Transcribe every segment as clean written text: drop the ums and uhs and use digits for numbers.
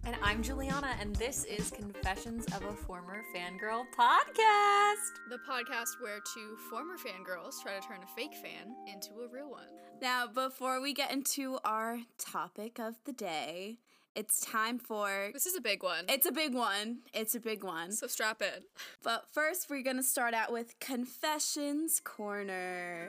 And I'm Juliana, and this is Confessions of a Former Fangirl podcast. The podcast where two former fangirls try to turn a fake fan into a real one. Now, before we get into our topic of the day, it's time for... This is a big one. It's a big one. It's a big one. So strap in. But first, we're going to start out with Confessions Corner.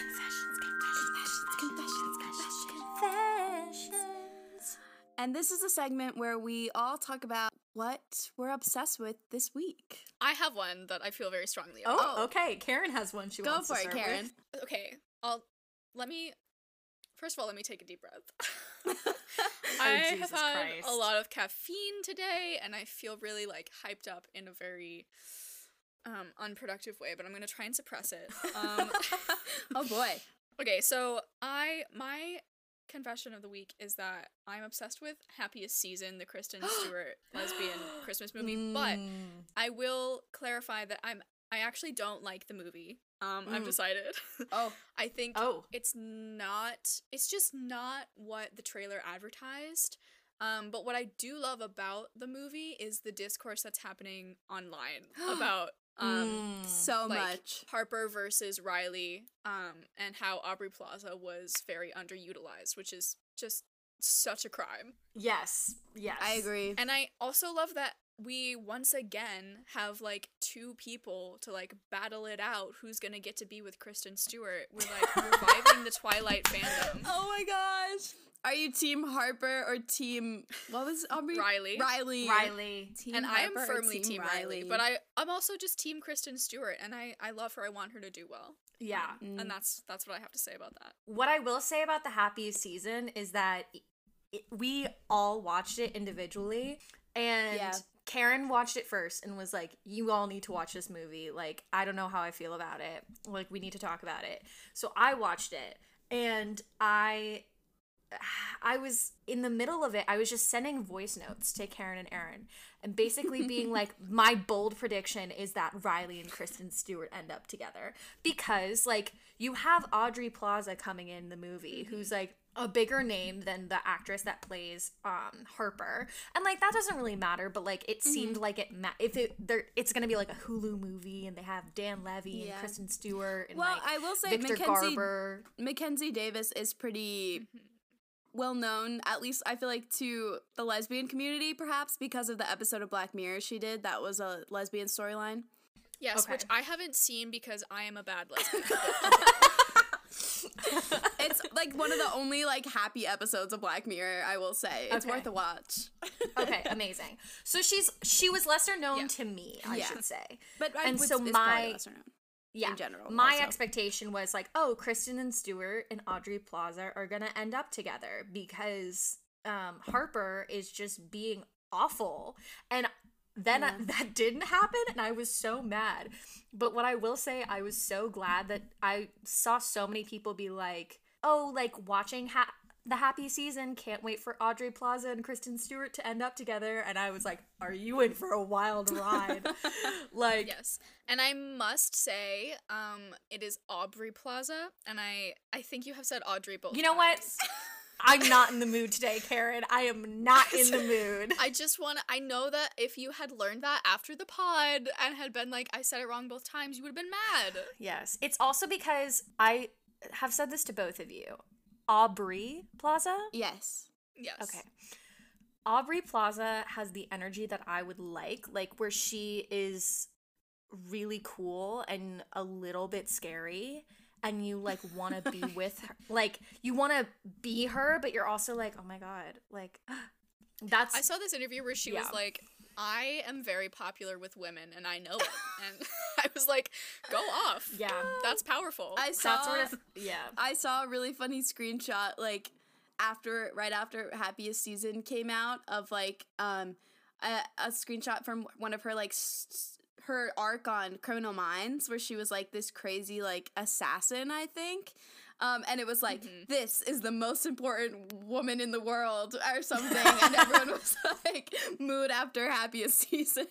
Confessions. And this is a segment where we all talk about what we're obsessed with this week. I have one that I feel very strongly about. Oh, okay. Karen has one she wants to start Go for it, Karen. with. Okay, first of all, let me take a deep breath. Oh, I Jesus have had Christ. a lot of caffeine today, and I feel really, hyped up in a very unproductive way, but I'm going to try and suppress it. Oh, boy. Okay, so my confession of the week is that I'm obsessed with Happiest Season, the Kristen Stewart lesbian Christmas movie, but I will clarify that I actually don't like the movie. I've decided. Oh. I think Oh. it's just not what the trailer advertised. But what I do love about the movie is the discourse that's happening online about So like, much. Harper versus Riley, and how Aubrey Plaza was very underutilized, which is just such a crime. Yes. I agree. And I also love that we once again have two people to battle it out who's gonna get to be with Kristen Stewart. We're reviving the Twilight fandom. Oh my gosh. Are you Team Harper or Team... What was Aubrey? Riley. Riley. Team And I am Harper or firmly Team Riley, but I'm also just Team Kristen Stewart, and I love her. I want her to do well. Yeah. And that's what I have to say about that. What I will say about the Happiest Season is that we all watched it individually, and Yeah. Karen watched it first and was like, you all need to watch this movie. I don't know how I feel about it. We need to talk about it. So I watched it, and I was in the middle of it. I was just sending voice notes to Karen and Aaron and basically being like, my bold prediction is that Riley and Kristen Stewart end up together, because you have Aubrey Plaza coming in the movie who's a bigger name than the actress that plays Harper, and that doesn't really matter, but it seemed like it's gonna be a Hulu movie, and they have Dan Levy and Kristen Stewart and I will say Victor Garber. Mackenzie Davis is pretty well known, at least I feel to the lesbian community, perhaps because of the episode of Black Mirror she did that was a lesbian storyline. Yes, Okay. which I haven't seen because I am a bad lesbian. It's one of the only happy episodes of Black Mirror, I will say. It's Okay. worth a watch. Okay, amazing. So she was lesser known Yeah. to me, I should say. But And it's so probably my- lesser known. Yeah, in general, my also. expectation was Kristen and Stewart and Aubrey Plaza are gonna end up together because Harper is just being awful, and then that didn't happen, and I was so mad. But what I will say, I was so glad that I saw so many people be like, oh, watching the Happy Season, can't wait for Aubrey Plaza and Kristen Stewart to end up together, and I was like, are you in for a wild ride? Yes. And I must say, it is Aubrey Plaza, and I think you have said Audrey both You know what? times. I'm not in the mood today, Karen. I am not in the mood. I know that if you had learned that after the pod and had been I said it wrong both times, you would have been mad. Yes. It's also because I have said this to both of you. Aubrey Plaza? Yes. Yes. Okay. Aubrey Plaza has the energy that I would like where she is really cool and a little bit scary, and you want to be with her. You want to be her, but you're also oh my god, that's... I saw this interview where she was like, I am very popular with women, and I know it. And I was like, go off. Yeah. That's powerful. I saw That sort of... Yeah. I saw a really funny screenshot right after Happiest Season came out of a screenshot from one of her her arc on Criminal Minds, where she was this crazy assassin, I think. And it was this is the most important woman in the world or something, and everyone was mood after Happiest Season.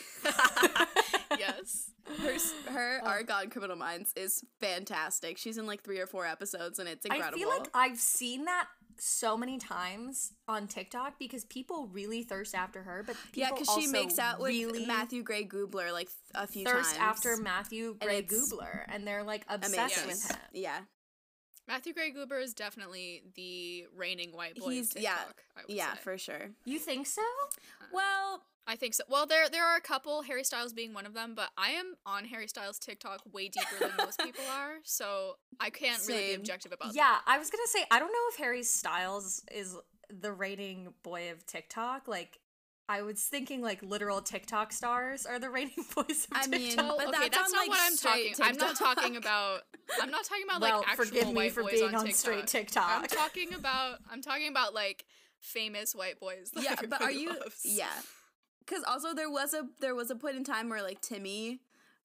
Yes. Her arc on Criminal Minds is fantastic. She's in 3 or 4 episodes, and it's incredible. I feel I've seen that so many times on TikTok because people really thirst after her, but Yeah, people because she also makes out with really Matthew Gray Gubler like a few thirst times. after Matthew Gray it's Gubler, and they're like obsessed amazing. with him. Yeah. Matthew Gray Gubler is definitely the reigning white boy He's of TikTok, I would say. for sure. You think so? Well, I think so. Well, there are a couple, Harry Styles being one of them, but I am on Harry Styles' TikTok way deeper than most people are, so I can't really be Same. objective about that. Yeah, I was gonna say I don't know if Harry Styles is the reigning boy of TikTok. Like, I was thinking like literal TikTok stars are the reigning boys of I mean, TikTok. Well, But okay, that's that's on, not like, what I'm talking. straight I'm not TikTok. talking about. I'm not talking about Well, like actual forgive me white for boys being on on TikTok. straight TikTok. I'm talking about like famous white boys. That yeah, but are everybody you? loves. Yeah, because also there was a point in time where like Timothy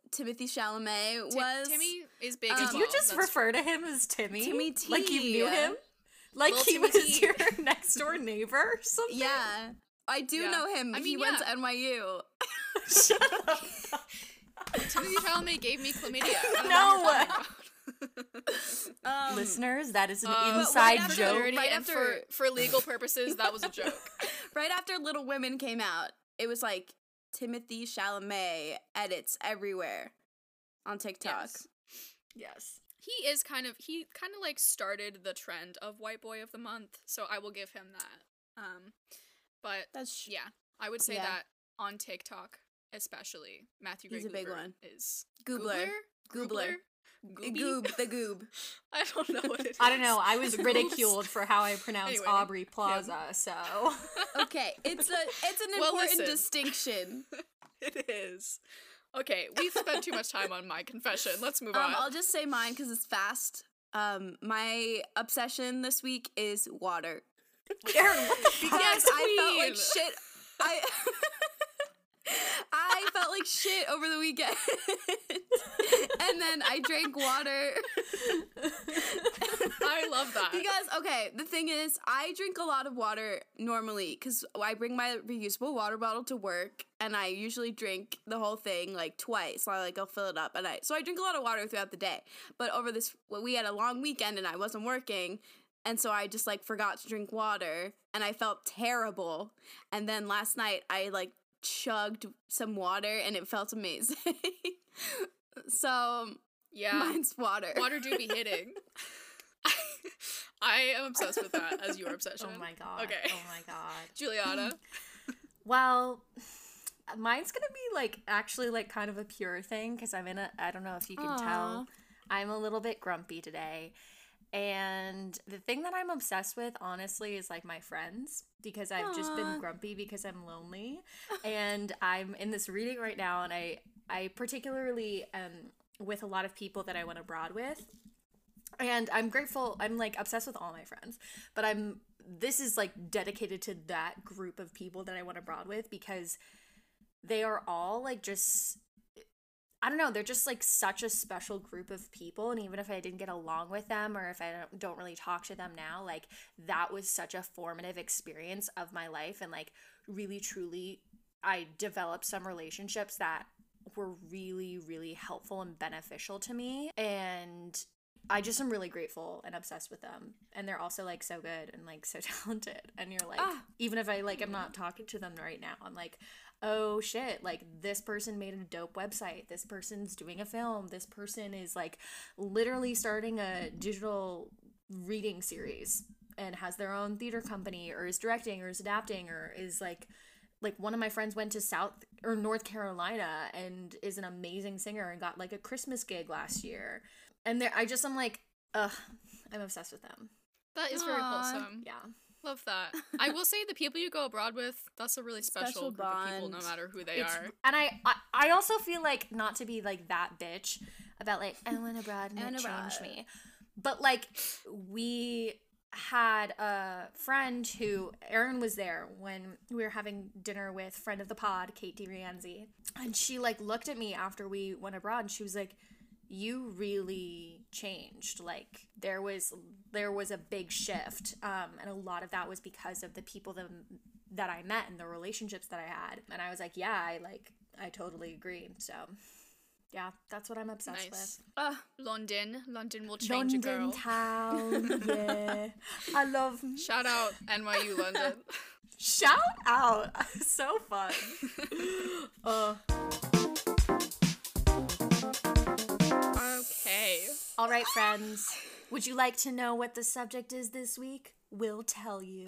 Chalamet was Timmy is big. Did as you well. just That's refer to him as Timmy? Timmy T. Like you knew him? Like Little he Timmy was T. your next door neighbor or something? Yeah, I do Yeah. know him. I He mean, went to yeah. NYU. Shut up. Timothy Chalamet gave me chlamydia. I don't No. know what you're talking about. Listeners, that is an but inside right after- joke. Clarity right and after- for legal purposes, that was a joke. Right after Little Women came out, it was like Timothy Chalamet edits everywhere on TikTok. Yes. Yes. He kind of like started the trend of white boy of the month, so I will give him that. But That's yeah, I would say Yeah. that on TikTok, especially Matthew Gray He's a big Gubler one. is Goobler. Goobler. Gooby? Goob, the goob. I don't know what it is. I don't know. I was The ridiculed for how I pronounce Anyway, Aubrey Plaza, so Okay, it's an Well, important listen. distinction. It is. Okay, we've spent too much time on my confession. Let's move on. I'll just say mine because it's fast. My obsession this week is water. Aaron, what the fuck? Because I felt like queen. shit. I felt like shit over the weekend. And then I drank water. I love that. Because, okay, the thing is, I drink a lot of water normally because I bring my reusable water bottle to work and I usually drink the whole thing like twice. So I'll fill it up so I drink a lot of water throughout the day. But we had a long weekend and I wasn't working. And so I just forgot to drink water and I felt terrible. And then last night I chugged some water and it felt amazing. So yeah, mine's water. water do be hitting. I am obsessed with that as your obsession. Oh my god. Okay. Oh my god. Juliana. Well, mine's gonna be actually kind of a pure thing because I don't know if you can tell, I'm a little bit grumpy today. And the thing that I'm obsessed with, honestly, is my friends because I've just been grumpy because I'm lonely. And I'm in this reading right now, and I particularly am with a lot of people that I went abroad with. And I'm grateful. I'm obsessed with all my friends, but this is dedicated to that group of people that I went abroad with because they are all just, I don't know, they're just such a special group of people. And even if I didn't get along with them or if I don't really talk to them now, that was such a formative experience of my life. And really, truly, I developed some relationships that were really, really helpful and beneficial to me. And I just am really grateful and obsessed with them. And they're also so good and so talented. And you're even if I am not talking to them right now, I'm oh shit, this person made a dope website, this person's doing a film, this person is literally starting a digital reading series and has their own theater company or is directing or is adapting or is one of my friends went to North Carolina and is an amazing singer and got a Christmas gig last year. And I'm ugh, I'm obsessed with them. That is very wholesome. Yeah. Love that. I will say the people you go abroad with, that's a really special group of people, no bond. matter who they are. And I also feel not to be that bitch about I went abroad and it changed me. But we had a friend who, Erin was there when we were having dinner with friend of the pod, Kate DeRienzi. And she looked at me after we went abroad and she was you really changed. There was a big shift, and a lot of that was because of the people that I met and the relationships that I had. And I was yeah, I totally agree. So Yeah, that's what I'm obsessed Nice. with. London will change a girl. London town, yeah. I love... Shout out NYU London. Shout out! So fun. Okay. All right, friends. Would you like to know what the subject is this week? We'll tell you.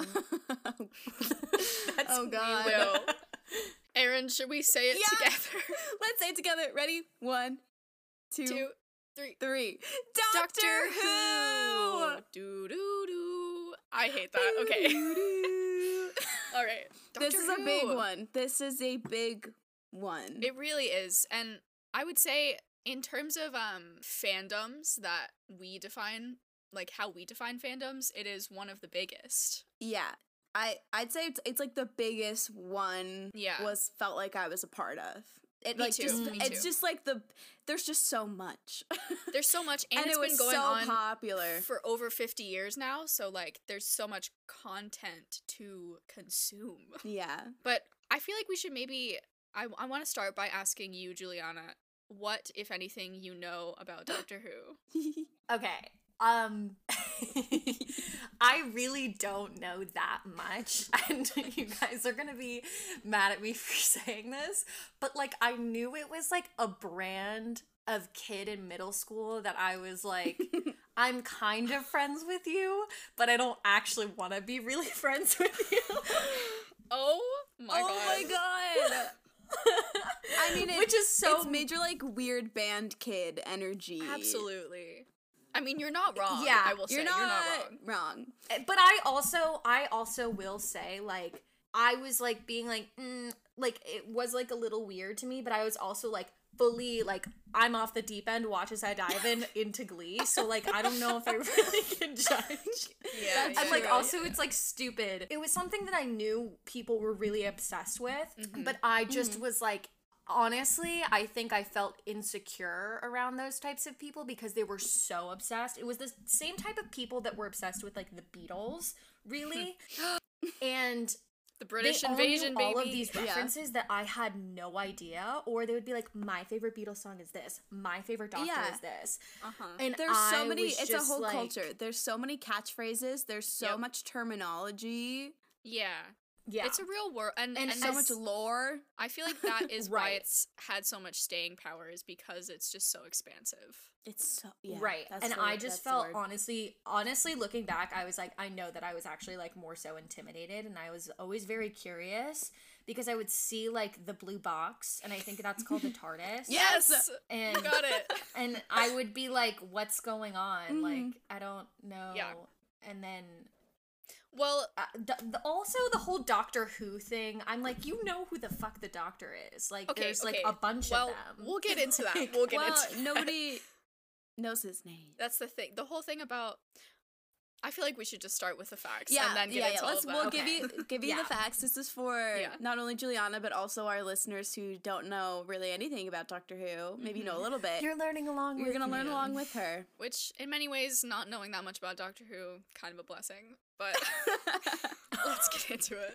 Oh God. We will. Erin, should we say it together? Let's say it together. Ready? 1, 2, 2, 3. 3. Doctor Who. Do do do. I hate that. Okay. All right. This is a Who. big one. This is a big one. It really is, and I would say in terms of fandoms that we define, like how we define fandoms, it is one of the biggest. Yeah. I'd say it's like the biggest one. Yeah. Felt like I was a part of. It Me like too, just me it's too. just like there's just so much. There's so much, and it's it been was going so on popular. for over 50 years now, so like there's so much content to consume. Yeah. But I feel like we should maybe I want to start by asking you, Juliana, what, if anything, you know about Doctor Who? Okay. I really don't know that much, and you guys are gonna be mad at me for saying this, but like I knew it was like a brand of kid in middle school that I was like, I'm kind of friends with you, but I don't actually want to be really friends with you. Oh my god. Oh my god. I mean, Which is so it's major like weird band kid energy. Absolutely. I mean, you're not wrong. Yeah, I will say You're you're not not wrong. wrong. But I also will say, like, I was like being like, like it was like a little weird to me, but I was also like fully like I'm off the deep end, watch as I dive into Glee, so like I don't know if I really can judge. Yeah. I'm like right. also it's like stupid. It was something that I knew people were really obsessed with, but I just was like, honestly, I think I felt insecure around those types of people because they were so obsessed. It was the same type of people that were obsessed with like the Beatles, really. And The British they all invasion, knew baby. all of these Yeah. references that I had no idea, or they would be like, my favorite Beatles song is this, my favorite Doctor Yeah. is this. Uh-huh. And There's so I many. was It's a just whole like- culture. There's so many catchphrases. There's so Yep. much terminology Yeah. Yeah. It's a real world, and And so as- much lore. I feel like that is why Right. it's had so much staying power, is because it's just so expansive. It's so right. that's And the- I that's just the felt word. honestly looking back, I was like, I know that I was actually like more so intimidated, and I was always very curious because I would see like the blue box, and I think that's called the TARDIS. Yes! And You got it. and I would be like, what's going on? Mhm. Like, I don't know. Yeah. And then Well, also the whole Doctor Who thing, I'm like, you know who the fuck the Doctor is. Like, okay, there's like okay. a bunch well, of them. we'll get into that. Like, We'll get Well, into that. nobody knows his name. That's the thing. The whole thing about, I feel like we should just start with the facts Yeah, and then get into all Let's of that. we'll Okay. give you Yeah. the facts. This is for Yeah. not only Juliana but also our listeners who don't know really anything about Doctor Who. Maybe you know a little bit. You're learning along You're with gonna learn me. along with her. Which, in many ways, not knowing that much about Doctor Who, kind of a blessing. But let's get into it.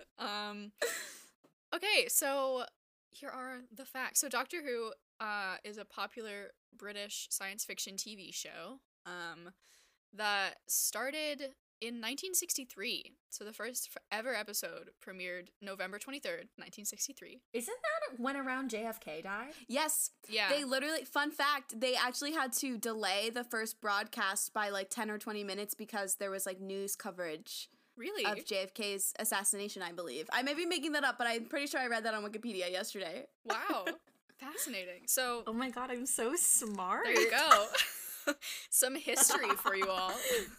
Okay, so here are the facts. So Doctor Who is a popular British science fiction TV show that started in 1963. So the first ever episode premiered November 23rd, 1963. Isn't that when around JFK died? Yes. Yeah. They literally, fun fact, they actually had to delay the first broadcast by like 10 or 20 minutes because there was like news coverage Really? of JFK's assassination, I believe. I may be making that up, but I'm pretty sure I read that on Wikipedia yesterday. Wow. Fascinating. So Oh my god, I'm so smart. there you go. Some history for you all.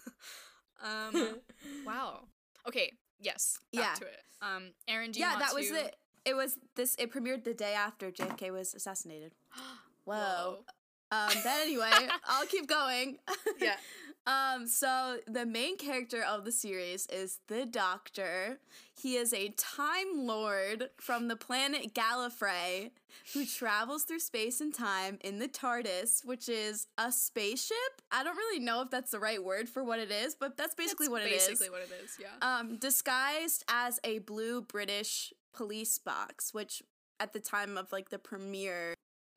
Wow. Okay. Yes. Back Yeah. to it. Erin, do you Yeah, want that was to... it. It premiered the day after JFK was assassinated. Whoa. Whoa. But anyway, I'll keep going. Yeah. So the main character of the series is the Doctor. He is a Time Lord from the planet Gallifrey who travels through space and time in the TARDIS, which is a spaceship. I don't really know if that's the right word for what it is, but that's basically what it is. Basically what it is, yeah. Disguised as a blue British police box, which at the time of like the premiere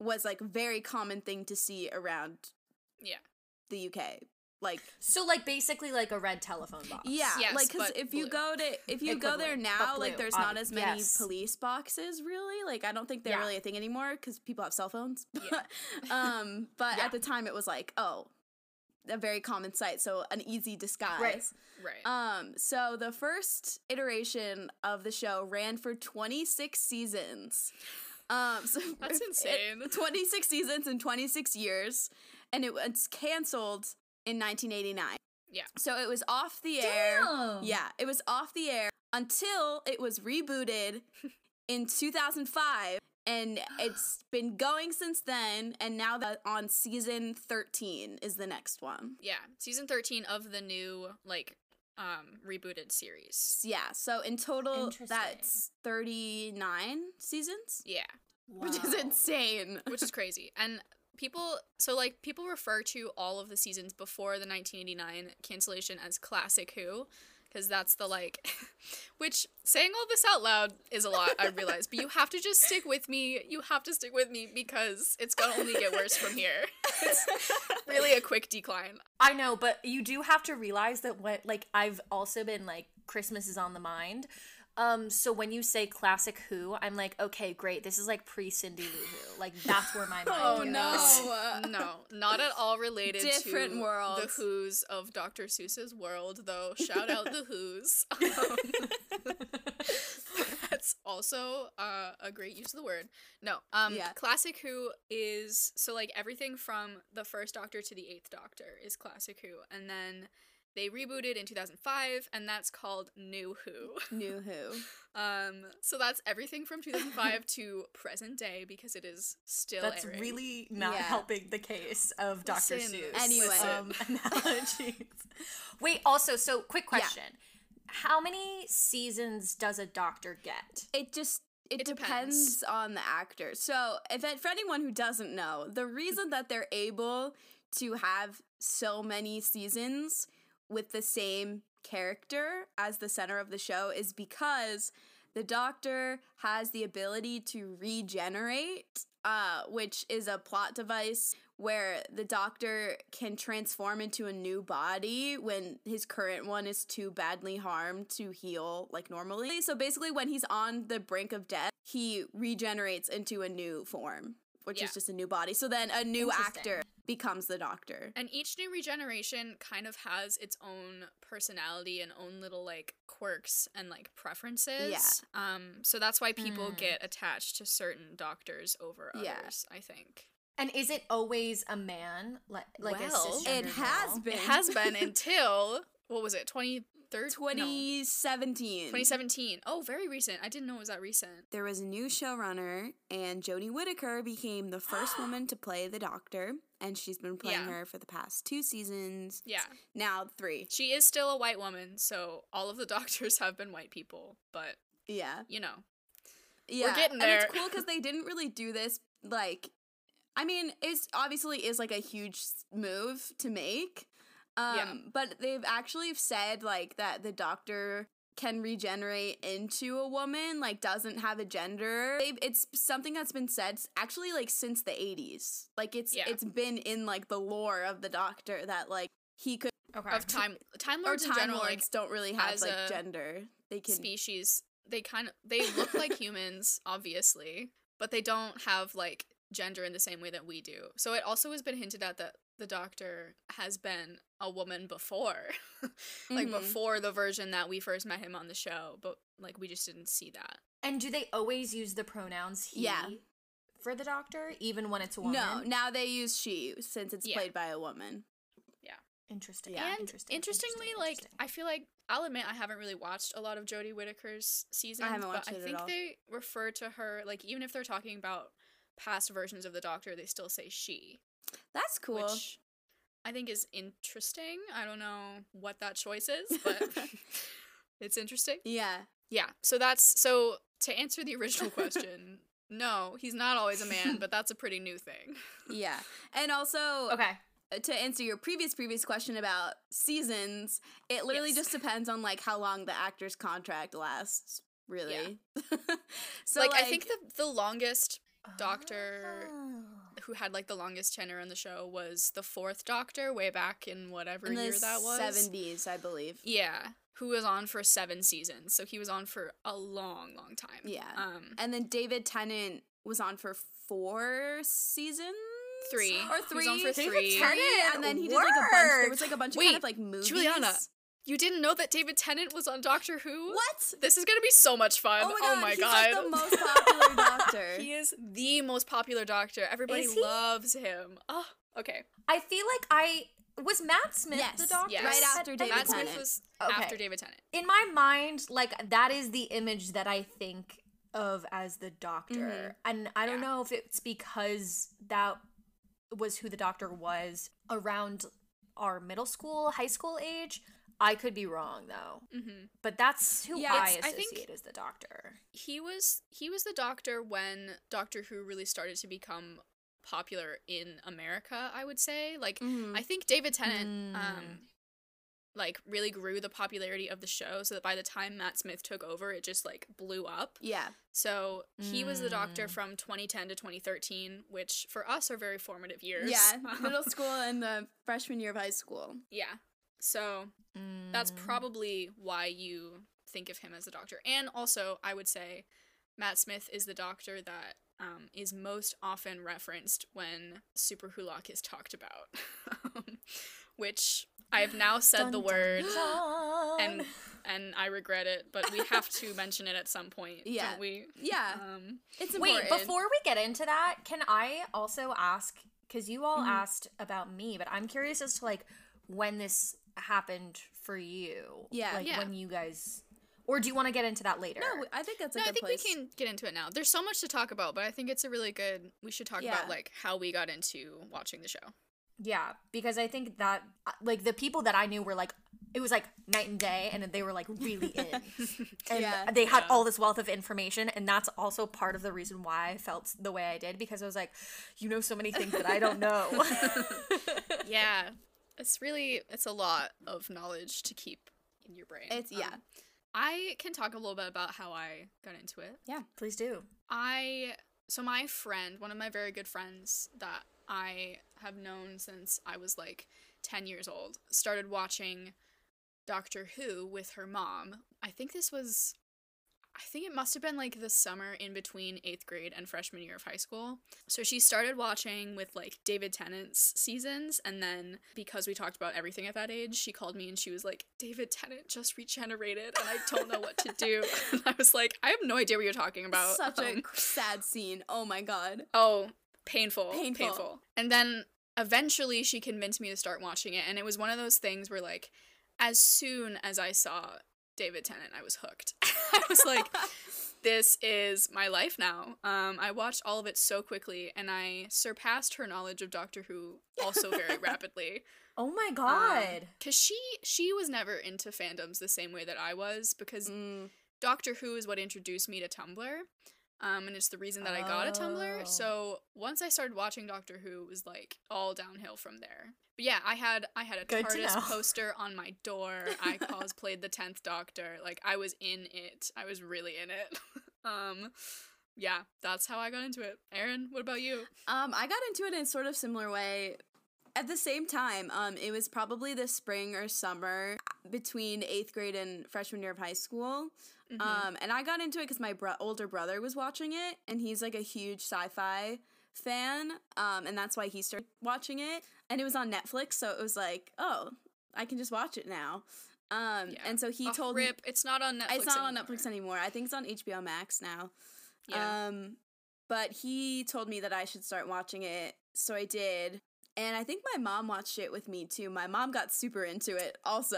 was like a very common thing to see around Yeah. the UK. Like, So like basically like a red telephone box. yeah, Yes, like because but if you blue. go there Equivalent, now, but like blue. there's not as many Yes. police boxes really. Like I don't think they're Yeah. really a thing anymore because people have cell phones. Yeah. But Yeah. at the time it was like, oh, a very common sight, so an easy disguise. Right. So the first iteration of the show ran for 26 seasons. So That's insane. 26 seasons in 26 years, and it was canceled in 1989. Yeah. So it was off the air. Damn. Yeah, it was off the air until it was rebooted in 2005. And it's been going since then, and now that on season 13 is the next one. Yeah. Season 13 of the new, like, rebooted series. Yeah, so in total, Interesting. that's 39 seasons, Yeah. which is Wow. insane. Which is crazy. And people refer to all of the seasons before the 1989 cancellation as Classic Who, because that's the, like, which saying all this out loud is a lot, I realize, but you have to just stick with me. You have to stick with me because it's gonna only get worse from here. It's really a quick decline. I know, but you do have to realize that what like I've also been like Christmas is on the mind. So when you say Classic Who, I'm like, okay, great. This is like pre-Cindy Lou Who. Like that's where my mind Oh, goes. no. No, not at all related Different to worlds. the Who's of Dr. Seuss's world, though. Shout out the Who's. That's also a great use of the word. No, Yeah. Classic Who is, so like everything from the first Doctor to the 8th Doctor is Classic Who, and then they rebooted in 2005, and that's called New Who. New Who. So that's everything from 2005 to present day because it is still That's airing. really not Yeah. helping the case of Dr. Listen, Seuss. Anyway. Analogies. Wait, also, so quick question. How many seasons does a doctor get? It It depends on the actor. So, for anyone who doesn't know, the reason that they're able to have so many seasons with the same character as the center of the show is because the Doctor has the ability to regenerate, which is a plot device where the Doctor can transform into a new body when his current one is too badly harmed to heal like normally. So basically when he's on the brink of death, he regenerates into a new form, which Yeah. is just a new body. So then a new Interesting. actor becomes the Doctor. And each new regeneration kind of has its own personality and own little like quirks and like preferences. Yeah. So that's why people Mm. get attached to certain doctors over Yeah. others, I think. And is it always a man? Like a Well, cisgender It has male? been. It has been until what was it? 2017. 2017. Oh, very recent. I didn't know it was that recent. There was a new showrunner, and Jodie Whittaker became the first woman to play the Doctor, and she's been playing Yeah. her for the past 2 seasons. Yeah. Now 3. She is still a white woman, so all of the doctors have been white people, but Yeah. you know. Yeah. getting And there. it's cool because they didn't really do this, like, I mean, it's obviously is like a huge move to make. Yeah. But they've actually said, like, that the Doctor can regenerate into a woman, like, doesn't have a gender. It's something that's been said actually, like, since the 80s. Like, it's been in, like, the lore of the Doctor that, like, he could, Okay. Of Time or Lords in Time general, Lords like don't really have, as like, a gender. They can, species, they look like humans, obviously, but they don't have like gender in the same way that we do. So it also has been hinted at that the Doctor has been a woman before. Like Mhm. before the version that we first met him on the show, but like we just didn't see that. And do they always use the pronouns he Yeah. for the doctor, even when it's a woman? No, now they use she since it's Yeah. played by a woman. Interesting. Yeah. And interestingly, like I feel like I'll admit I haven't really watched a lot of Jodie Whittaker's seasons, haven't watched but I it at think all. they refer to her like even if they're talking about past versions of the Doctor, they still say she, That's cool. which I think is interesting. I don't know what that choice is, but it's interesting. Yeah. Yeah. So to answer the original question, no, he's not always a man, but that's a pretty new thing. Yeah. And also, Okay. to answer your previous question about seasons, it literally Yes. just depends on, like, how long the actor's contract lasts, really. So, like I think the longest doctor who had like the longest tenure on the show was the fourth Doctor way back in whatever In year the that was. 70s, I believe. Yeah, who was on for 7 seasons. So he was on for a long, long time. Yeah. And then David Tennant was on for 4 seasons? 3. Or 3. He was on for David 3. Tennant And then he did like a bunch. There was like a bunch of Wait, kind of like movies. Juliana, you didn't know that David Tennant was on Doctor Who? What? This is gonna be so much fun. Oh my god. He's like the most popular Doctor. He is the most popular Doctor. Everybody Is he? loves him. Oh, okay. I feel like was Matt Smith Yes, the Doctor? yes. Right after David Matt Tennant. Smith was Okay. after David Tennant. In my mind, like that is the image that I think of as the Doctor. Mhm. And I don't Yeah. know if it's because that was who the Doctor was around our middle school, high school age. I could be wrong though. Mm-hmm. But that's who Yeah, I it's- I associate think- as the Doctor. He was the Doctor when Doctor Who really started to become popular in America, I would say. Like, Mhm. I think David Tennant, Mm. like, really grew the popularity of the show so that by the time Matt Smith took over, it just, like, blew up. Yeah. So he was the Doctor Mm. from 2010 to 2013, which for us are very formative years. Yeah. Middle school and the freshman year of high school. Yeah. So that's probably why you think of him as the Doctor. And also, I would say Matt Smith is the Doctor that is most often referenced when Super Hulock is talked about. Which I have now said the word and I regret it, but we have to mention it at some point, Yeah. don't we? Yeah. It's Wait, important. before we get into that, can I also ask, because you all asked about me, but I'm curious as to like when this happened for you. Yeah. Like Yeah. when you guys, or do you want to get into that later? No, I think that's a No, I good think place. we can get into it now. There's so much to talk about, but I think it's a really good. We should talk Yeah. about like how we got into watching the show. Yeah, because I think that like the people that I knew were like, it was like night and day, and they were like really in, and Yeah. they had Yeah. all this wealth of information, and that's also part of the reason why I felt the way I did, because I was like, you know, so many things that I don't know. Yeah, it's a lot of knowledge to keep in your brain. It's yeah. I can talk a little bit about how I got into it. Please do. So my friend, one of my very good friends that I have known since I was like 10 years old, started watching Doctor Who with her mom. I think it must have been like the summer in between 8th grade and freshman year of high school. So she started watching with like David Tennant's seasons, and then because we talked about everything at that age, she called me and she was like, David Tennant just regenerated and I don't know what to do. And I was like, I have no idea what you're talking about. Such a sad scene. Oh my god. Oh, painful. Painful. And then eventually she convinced me to start watching it, and it was one of those things where like as soon as I saw David Tennant, I was hooked. I was like, this is my life now. I watched all of it so quickly, and I surpassed her knowledge of Doctor Who also very rapidly. Oh my god. Because she was never into fandoms the same way that I was, because Mm. Doctor Who is what introduced me to Tumblr. And it's the reason that I got a Oh. Tumblr. So once I started watching Doctor Who, it was like all downhill from there. But yeah, I had a Good to TARDIS know. poster on my door. I cosplayed the 10th Doctor. Like I was in it. I was really in it. Yeah, that's how I got into it. Erin, what about you? I got into it in a sort of similar way. At the same time, it was probably the spring or summer between 8th grade and freshman year of high school. And I got into it because my older brother was watching it, and he's like a huge sci-fi fan, and that's why he started watching it. And it was on Netflix, so it was like, oh, I can just watch it now. Yeah. And so he told me Rip, it's not on Netflix. it's not on anymore. Netflix anymore. I think it's on HBO Max now. Yeah. But he told me that I should start watching it, so I did. And I think my mom watched it with me too. My mom got super into it also.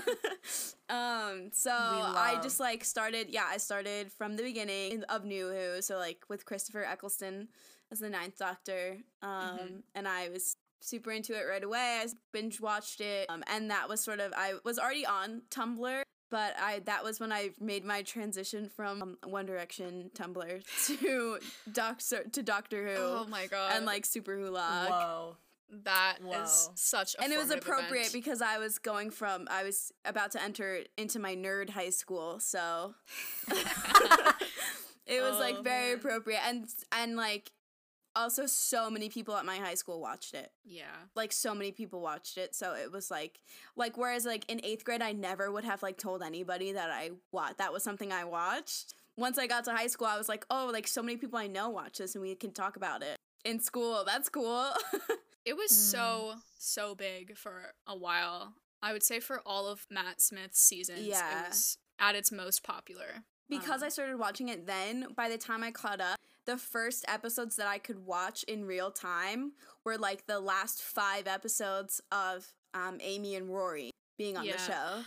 So I just like I started from the beginning of New Who, so like with Christopher Eccleston as the 9th Doctor. And I was super into it right away. I binge watched it. And that was I was already on Tumblr, but that was when I made my transition from One Direction Tumblr to Doctor Who. Oh my god. And like Super Hulock. Whoa. That is Whoa. such a And it was formative appropriate event. because I was about to enter into my nerd high school, so It was like Oh, very man. appropriate, and like also so many people at my high school watched it. Yeah. Like so many people watched it, so it was like whereas like in 8th grade I never would have like told anybody that that was something I watched. Once I got to high school, I was like, oh, like so many people I know watch this and we can talk about it in school. That's cool. It was so big for a while. I would say for all of Matt Smith's seasons, Yeah. it was at its most popular. Because I started watching it then, by the time I caught up, the first episodes that I could watch in real time were like the last 5 episodes of Amy and Rory being on the show.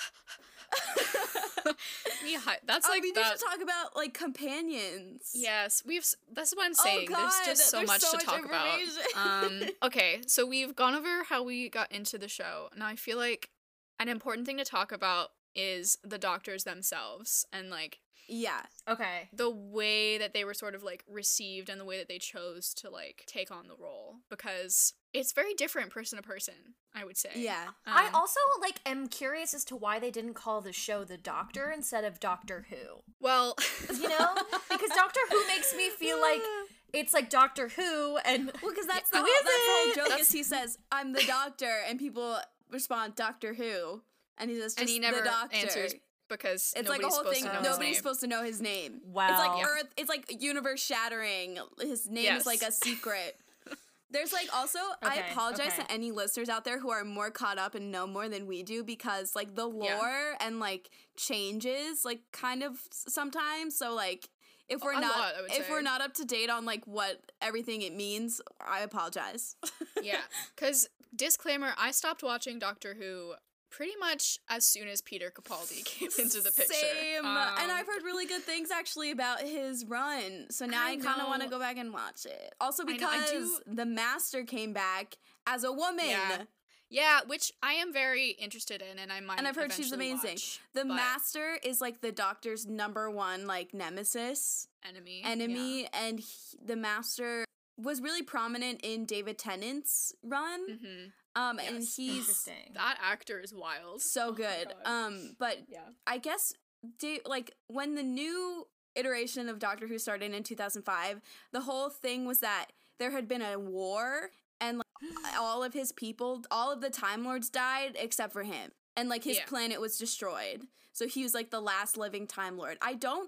That's Oh, like we need that. to talk about like companions. Yes, that's what I'm saying. God, there's just so there's much so to much talk about. information. Okay, so we've gone over how we got into the show. Now I feel like an important thing to talk about is the doctors themselves and like Yeah. Okay. the way that they were sort of like received and the way that they chose to like take on the role, because it's very different person to person, I would say. Yeah. I also like am curious as to why they didn't call the show The Doctor instead of Doctor Who. Well, You know? Because Doctor Who makes me feel like it's like Doctor Who and Well, because that's Who the is whole it? joke That's- is he says, I'm the doctor, and people respond, Doctor Who. And he says, just and he never the doctor. answers because It's like a nobody's whole supposed thing. to know his Nobody's name. supposed to know his name. Wow. It's like Yeah. Earth. It's like universe shattering. His name Yes. is like a secret. There's like also, I Okay, apologize okay. to any listeners out there who are more caught up and know more than we do, because like the lore Yeah. and like changes like kind of sometimes. So like if we're A not lot, I would if say. we're not up to date on like what everything it means, I apologize. Yeah, because disclaimer, I stopped watching Doctor Who pretty much as soon as Peter Capaldi came into the picture. Same. And I've heard really good things actually about his run. So now I I kind of want to know. go back and watch it. Also I know, because I do- the Master came back as a woman. Yeah, which I am very interested in, and I might. And I've heard she's eventually amazing. watch, The but Master is like the Doctor's #1 like nemesis, enemy. enemy, and the Master was really prominent in David Tennant's run. Hmm. And Yes. he's Interesting. That actor is wild. so Oh my good. God. But Yeah. I guess like when the new iteration of Doctor Who started in 2005, the whole thing was that there had been a war and like, all of his people, all of the Time Lords died except for him. And like his Yeah. planet was destroyed. So he was like the last living Time Lord.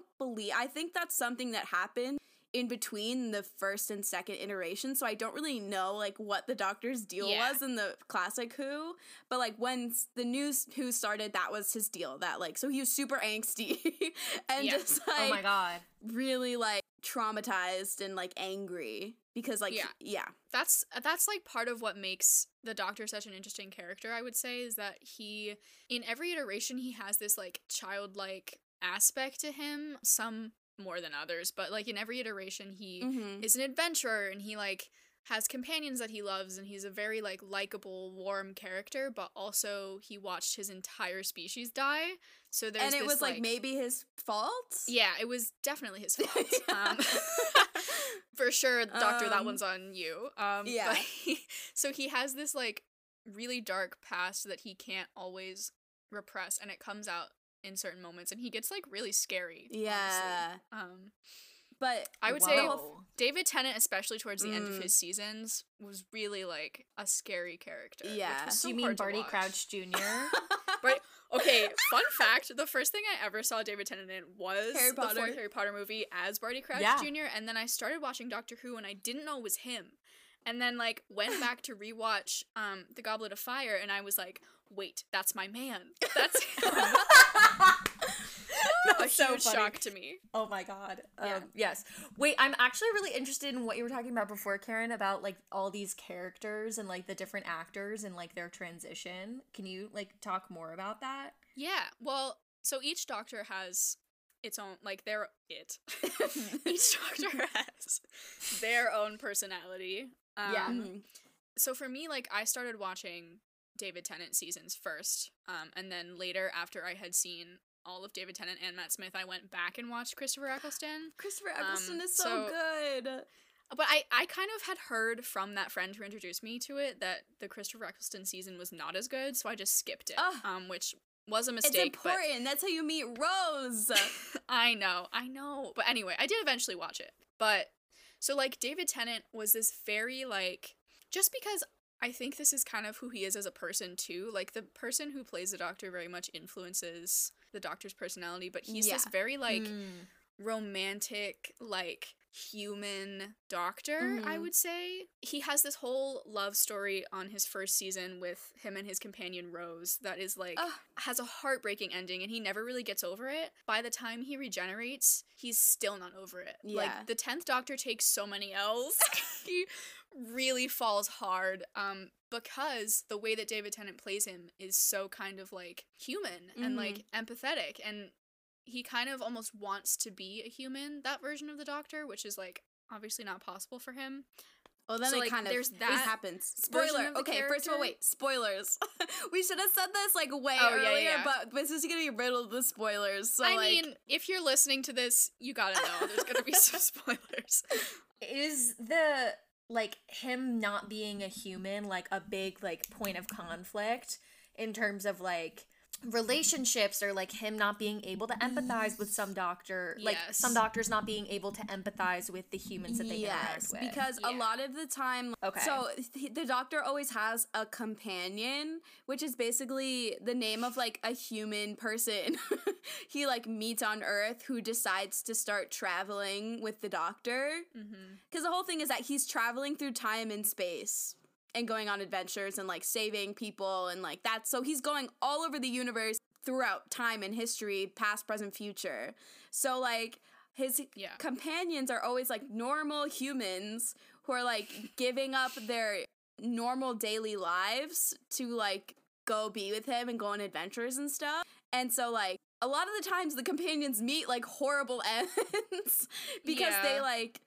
I think that's something that happened in between the first and second iteration, so I don't really know like what the Doctor's deal Yeah. was in the classic Who, but like when the new Who started, that was his deal. That like, so he was super angsty and Yeah. just like Oh my god. really like traumatized and like angry because like Yeah. That's like part of what makes the Doctor such an interesting character, I would say, is that he, in every iteration, he has this like childlike aspect to him, some more than others, but like in every iteration he Mhm. is an adventurer, and he like has companions that he loves, and he's a very like likable, warm character, but also he watched his entire species die. So there's And it this, was like maybe his fault. yeah, it was definitely his fault. For sure, Doctor, that one's on you. yeah. But so he has this like really dark past that he can't always repress, and it comes out in certain moments, and he gets like really scary. Yeah. Honestly. But I would say Whoa. David Tennant, especially towards the end of Mm. his seasons, was really like a scary character. which Yeah. was Do so you mean hard to Barty watch. Crouch Jr.? Right. Okay, fun fact, the first thing I ever saw David Tennant in was Harry the Potter. fourth Harry Potter movie as Barty Crouch Yeah. Jr., and then I started watching Doctor Who, and I didn't know it was him. And then, like, went back to rewatch The Goblet of Fire, and I was like, wait, that's my man. That's him. A That's so huge funny. shock to me. Oh my god. Yeah. Yes. Wait, I'm actually really interested in what you were talking about before, Karen, about like all these characters and like the different actors and like their transition. Can you like talk more about that? Yeah, well, so each Doctor has its own, like, each Doctor has their own personality. Yeah. Mhm. So for me, like, I started watching David Tennant seasons first, and then later, after I had seen all of David Tennant and Matt Smith, I went back and watched Christopher Eccleston. Christopher Eccleston is so so- good. But I kind of had heard from that friend who introduced me to it that the Christopher Eccleston season was not as good, so I just skipped it, Ugh. which was a mistake. It's important. That's how you meet Rose. I know. But anyway, I did eventually watch it. But, so, like, David Tennant was this very, like, just because I think this is kind of who he is as a person, too. Like, the person who plays the Doctor very much influences the Doctor's personality, but he's this very, like, romantic, like, human doctor, I would say. He has this whole love story on his first season with him and his companion Rose that is like has a heartbreaking ending, and he never really gets over it. By the time he regenerates, he's still not over it. Like, the 10th Doctor takes so many L's. He really falls hard because the way that David Tennant plays him is so kind of like human and like empathetic, and he kind of almost wants to be a human, that version of the Doctor, which is, like, obviously not possible for him. Well, then so, it like, kind of there's that happens. Spoiler. Okay, first of all, wait. Spoilers. We should have said this, like, way earlier, but this is going to be riddled with spoilers. So, I mean, if you're listening to this, you gotta know there's going to be some spoilers. Is the, like, him not being a human, like, a big, like, point of conflict in terms of, like, relationships, or like him not being able to empathize with some doctor, like some doctors not being able to empathize with the humans that they interact with? Because a lot of the time, so the Doctor always has a companion, which is basically the name of like a human person he like meets on Earth who decides to start traveling with the Doctor, because the whole thing is that he's traveling through time and space and going on adventures and, like, saving people and, like, that. So he's going all over the universe throughout time and history, past, present, future. So, like, his companions are always, like, normal humans who are, like, giving up their normal daily lives to, like, go be with him and go on adventures and stuff. And so, like, a lot of the times the companions meet, like, horrible ends because they, like,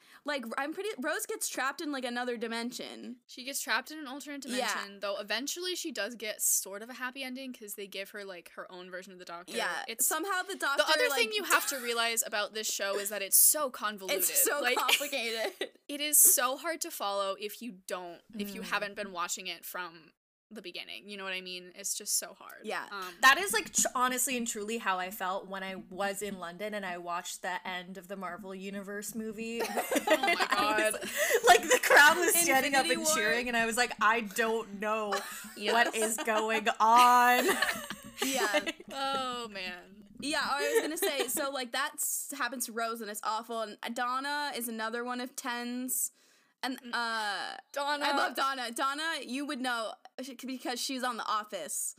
Rose gets trapped in, like, another dimension. She gets trapped in an alternate dimension, though eventually she does get sort of a happy ending because they give her, like, her own version of the Doctor. Yeah, it's somehow the Doctor, the other thing you have to realize about this show is that it's so convoluted. It's so like, complicated. It is so hard to follow if you haven't been watching it from the beginning, you know what I mean? It's just so hard. Yeah. That is like honestly and truly how I felt when I was in London and I watched the end of the Marvel Universe movie. Oh my god. Like the crowd was standing up and cheering and I was like, I don't know what is going on. Yeah. Oh man. Yeah, I was gonna say, so like that happens to Rose and it's awful, and Donna is another one of 10's. And Donna, I love Donna. Donna, you would know because she's on The Office.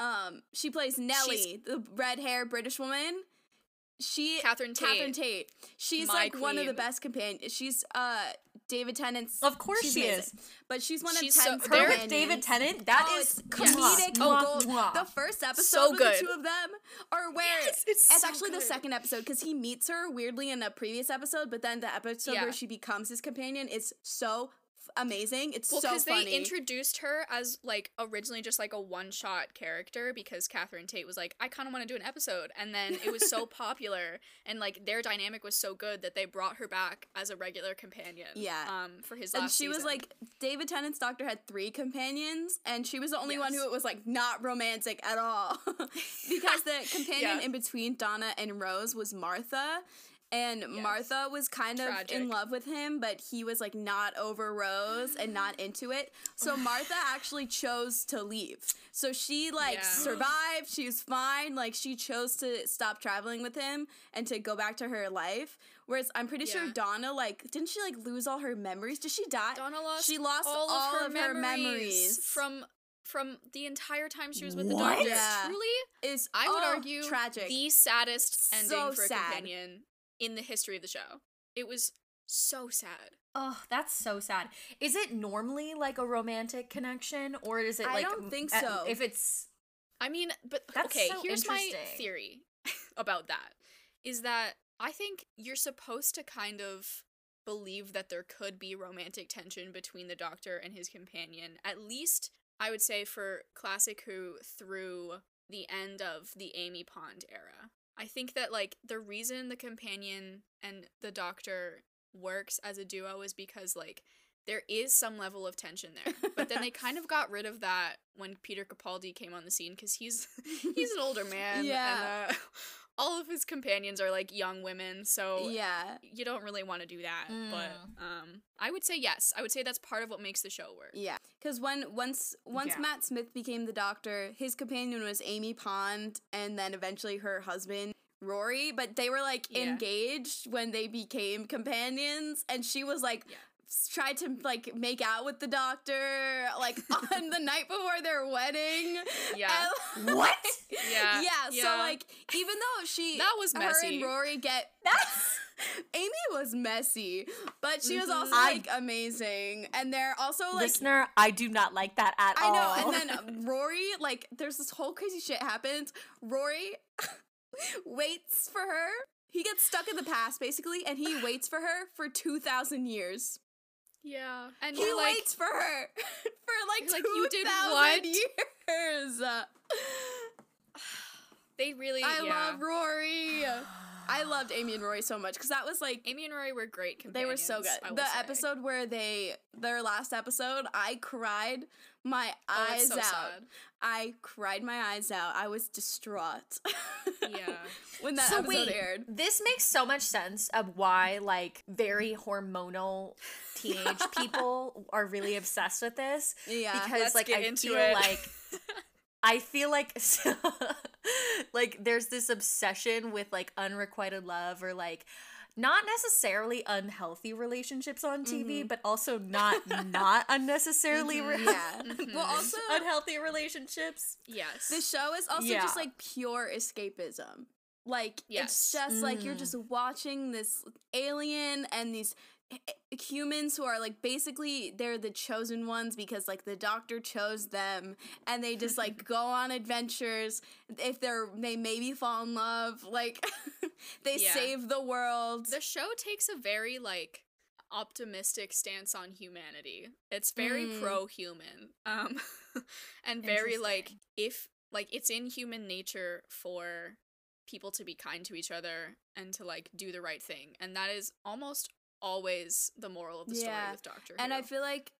She plays Nellie, the red-haired British woman. Catherine Tate. She's like one of the best companions. She's David Tennant's. Of course she is. But she's one of 10's her companions. with David Tennant. That is comedic gold. The first episode so of the two of them are where it's so actually good. The second episode, because he meets her weirdly in a previous episode, but then the episode where she becomes his companion is so amazing. It's so funny. Because they introduced her as like originally just like a one-shot character because Catherine Tate was like, I kind of want to do an episode, and then it was so popular and like their dynamic was so good that they brought her back as a regular companion. For his last season. Was like, David Tennant's Doctor had 3 companions, and she was the only one who it was like not romantic at all because the companion in between Donna and Rose was Martha. And Martha was kind of in love with him, but he was, like, not over Rose and not into it. So Martha actually chose to leave. So she, like, survived. She was fine. Like, she chose to stop traveling with him and to go back to her life. Whereas I'm pretty sure Donna, like, didn't she, like, lose all her memories? Did she die? Donna lost She lost all of her memories. From the entire time she was with the Doctor. Yeah. Truly, I would argue, tragic. The saddest ending So for a sad. companion in the history of the show. It was so sad. Oh, that's so sad. Is it normally like a romantic connection, or is it like? I don't think so. If it's, I mean, but that's okay. so Here's my interesting. theory about that: is that I think you're supposed to kind of believe that there could be romantic tension between the Doctor and his companion. At least I would say for Classic Who through the end of the Amy Pond era. I think that, like, the reason the companion and the Doctor works as a duo is because, like, there is some level of tension there, but then they kind of got rid of that when Peter Capaldi came on the scene, because he's an older man. Yeah. And all of his companions are like young women, so Yeah. you don't really want to do that. But I would say yes. I would say that's part of what makes the show work. Yeah, because once Yeah. Matt Smith became the Doctor, his companion was Amy Pond, and then eventually her husband Rory. But they were like Yeah. engaged when they became companions, and she was like Yeah. tried to like make out with the Doctor like on the night before their wedding. Yeah. And, What? Yeah. yeah. So like even though That was her messy. and Rory get That's Amy was messy, but she was also I- like amazing, and they're also like. listener. I do not like that at I all. know, and then Rory, like, there's this whole crazy shit happens. Rory waits for her. He gets stuck in the past, basically, and he waits for her for 2,000 years. Yeah. And He like, waits for her for like Like, 2,000 you did what? years. they really I love Rory. I loved Amy and Rory so much because that was like Amy and Rory were great they companions. were so I good. will The say. episode where their last episode, I cried my Oh, it's eyes so out. sad. I cried my eyes out. I was distraught. Yeah. when that So episode wait, aired. this makes so much sense of why like very hormonal teenage people are really obsessed with this. Yeah. Because Let's like get I into feel it. like I feel like like there's this obsession with like unrequited love or like not necessarily unhealthy relationships on TV, but also not unnecessarily Yeah. Well, also, unhealthy relationships. Yes. the show is also Yeah. just like pure escapism. Like, Yes. it's just like you're just watching this alien and these humans who are like basically they're the chosen ones because like the Doctor chose them and they just like go on adventures. If they maybe fall in love, like they Yeah. save the world. The show takes a very like optimistic stance on humanity. It's very pro-human. And very like if like it's in human nature for people to be kind to each other and to like do the right thing. And that is almost always the moral of the story with Doctor Who. And I feel like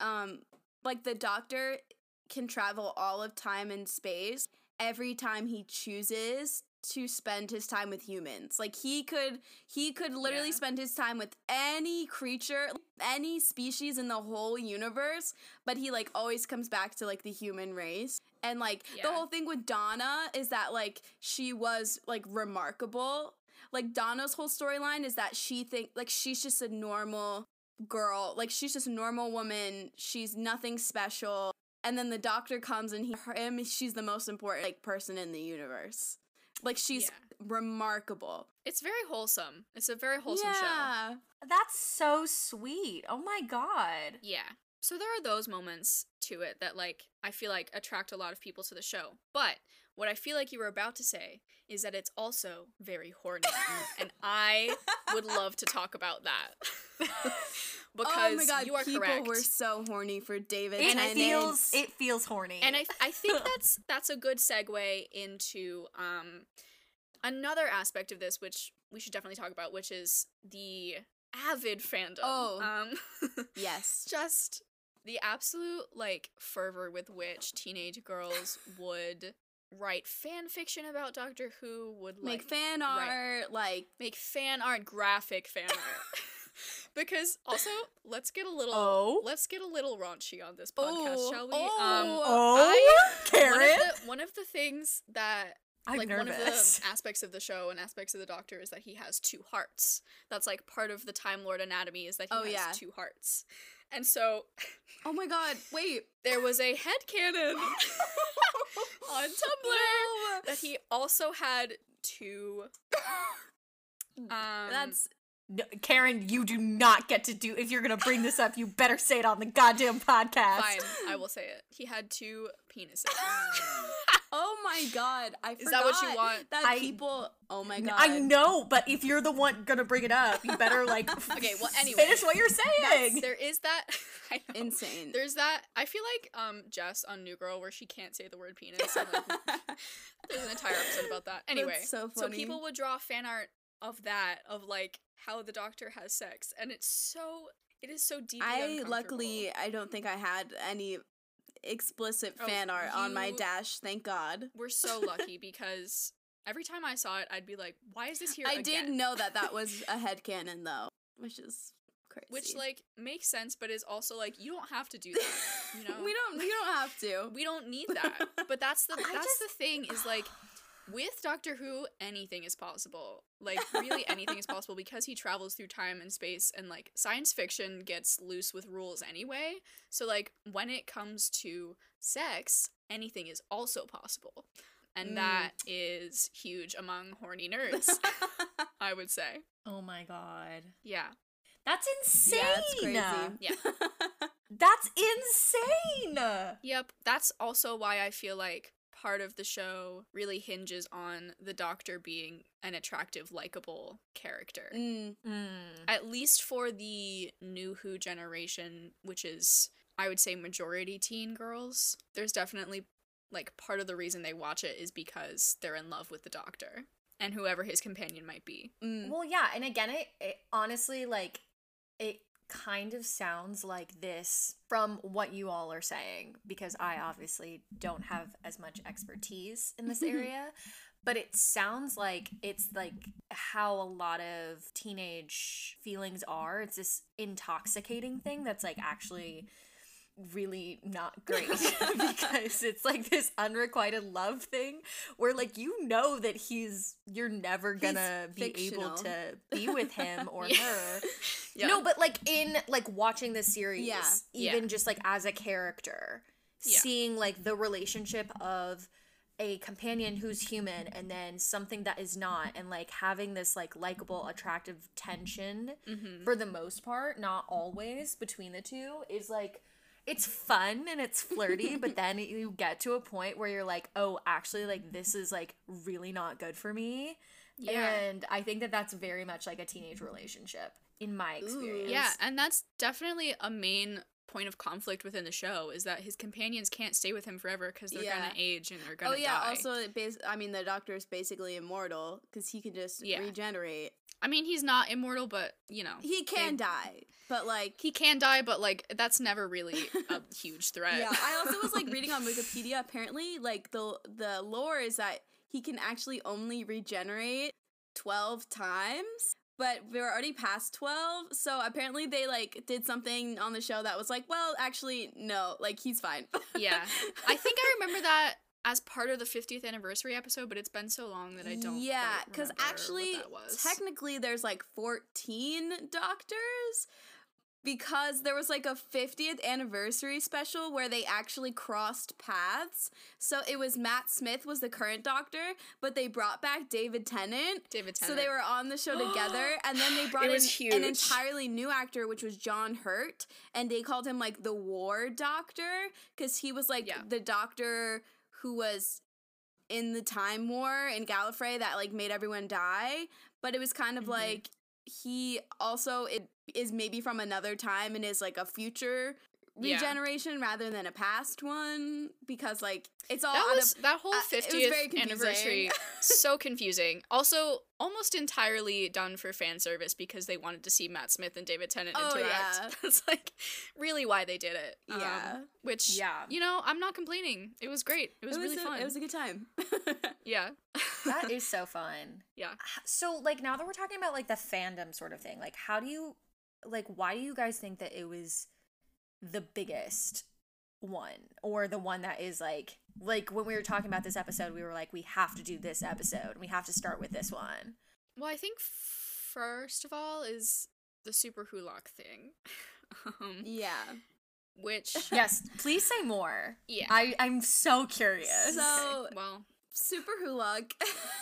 the Doctor can travel all of time and space every time he chooses to spend his time with humans. Like he could literally Yeah. spend his time with any creature, any species in the whole universe, but he like always comes back to like the human race. And like the Yeah. whole thing with Donna is that like she was like remarkable. Like Donna's whole storyline is that she's just a normal girl. Like she's just a normal woman. She's nothing special. And then the Doctor comes and she's the most important like person in the universe. Like she's Yeah. remarkable. It's very wholesome. It's a very wholesome show. Yeah. That's so sweet. Oh my god. Yeah. So there are those moments to it that like I feel like attract a lot of people to the show. But what I feel like you were about to say is that it's also very horny. And I would love to talk about that. Because oh my god, you are people correct. were so horny for David It Tennant. feels horny. And I think that's a good segue into another aspect of this, which we should definitely talk about, which is the avid fandom. Oh. Yes. Just the absolute like fervor with which teenage girls would write fan fiction about Doctor Who, would like Make fan art, like make fan art, graphic fan art. Because also, let's get a little raunchy on this podcast, Oh, shall we? Karen? One of the things that I'm one of nervous. the aspects of the show and aspects of the Doctor is that he has two hearts. That's like part of the Time Lord anatomy is that he has two hearts. And so oh my god, wait. there was a headcanon on Tumblr that he also had two That's No, Karen, you do not get to do. If you're gonna bring this up, you better say it on the goddamn podcast. fine, I will say it. He had two penises. oh my god, I forgot Is that what you want? that people oh my god. I know, but if you're the one gonna bring it up, you better like. Okay, well, anyway. finish what you're saying. There is that I know. Insane. There's that I feel like Jess on New Girl where she can't say the word penis. And, like, there's an entire episode about that. Anyway, That's so funny. people would draw fan art of that, of like how the Doctor has sex, and it's so It is so deeply I uncomfortable. luckily I don't think I had any explicit Oh, fan art on my you- dash, thank God. We're so lucky because every time I saw it, I'd be like, why is this here I again? did know that was a headcanon though, which is crazy. Which, like, makes sense, but is also, like, you don't have to do that, you know? we don't have to. We don't need that. But that's the just- the thing, is, like, with Doctor Who, anything is possible. Like, really anything is possible because he travels through time and space, and, like, science fiction gets loose with rules anyway. So, like, when it comes to sex, anything is also possible. And that is huge among horny nerds, I would say. Oh my god. Yeah. That's insane. Yeah, it's crazy. Yeah. That's insane. Yep. That's also why I feel like part of the show really hinges on the Doctor being an attractive, likable character. Mm. At least for the new Who generation, which is, I would say, majority teen girls. There's definitely, like, part of the reason they watch it is because they're in love with the Doctor and whoever his companion might be. Mm. Well, yeah, and again, it honestly, like, it kind of sounds like this from what you all are saying, because I obviously don't have as much expertise in this area, but it sounds like it's like how a lot of teenage feelings are. It's this intoxicating thing that's like actually really not great because it's like this unrequited love thing where, like, you know that you're never gonna be able to be with him or her. Yeah. No, but like in like watching the series, Yeah. even Yeah. just like as a character, Yeah. seeing like the relationship of a companion who's human and then something that is not, and like having this like likable, attractive tension for the most part, not always, between the two is like, it's fun and it's flirty, but then you get to a point where you're like, oh, actually, like, this is like really not good for me. Yeah. And I think that that's very much like a teenage relationship in my experience. Yeah, and that's definitely a main point of conflict within the show, is that his companions can't stay with him forever because they're gonna age and they're gonna die. Also, I mean, the Doctor is basically immortal because he can just regenerate. I mean, he's not immortal, but, you know. He can die, but like He can die, but, like, that's never really a huge threat. yeah. I also was like reading on Wikipedia. Apparently, like the lore is that he can actually only regenerate 12 times. But we were already past 12, so apparently they, like, did something on the show that was like, well, actually, no, like, he's fine. Yeah. I think I remember that as part of the 50th anniversary episode, but it's been so long that I don't Yeah, quite because remember actually, what that was. technically, there's, like, 14 Doctors, because there was, like, a 50th anniversary special where they actually crossed paths. So it was Matt Smith was the current Doctor, but they brought back David Tennant. So they were on the show together, and then they brought It in was huge. an entirely new actor, which was John Hurt, and they called him, like, the War Doctor, because he was, like, the Doctor who was in the Time War in Gallifrey that, like, made everyone die. But it was kind of like, he also is maybe from another time and is, like, a future regeneration rather than a past one, because, like, it's all that whole it was 50th very confusing. anniversary, so confusing. Also, almost entirely done for fan service because they wanted to see Matt Smith and David Tennant interact. Yeah. That's, like, really why they did it. Yeah. Which, you know, I'm not complaining. It was great. It was really fun. It was a good time. Yeah. That is so fun. Yeah. So, like, now that we're talking about, like, the fandom sort of thing, like, how do you, like, why do you guys think that it was the biggest one, or the one that is, like, when we were talking about this episode, we were like, we have to do this episode, we have to start with this one? Well, I think first of all is the Super Hulock thing. Yeah. Which... Yes, please say more. Yeah. I'm so curious. So, well, Super Hulock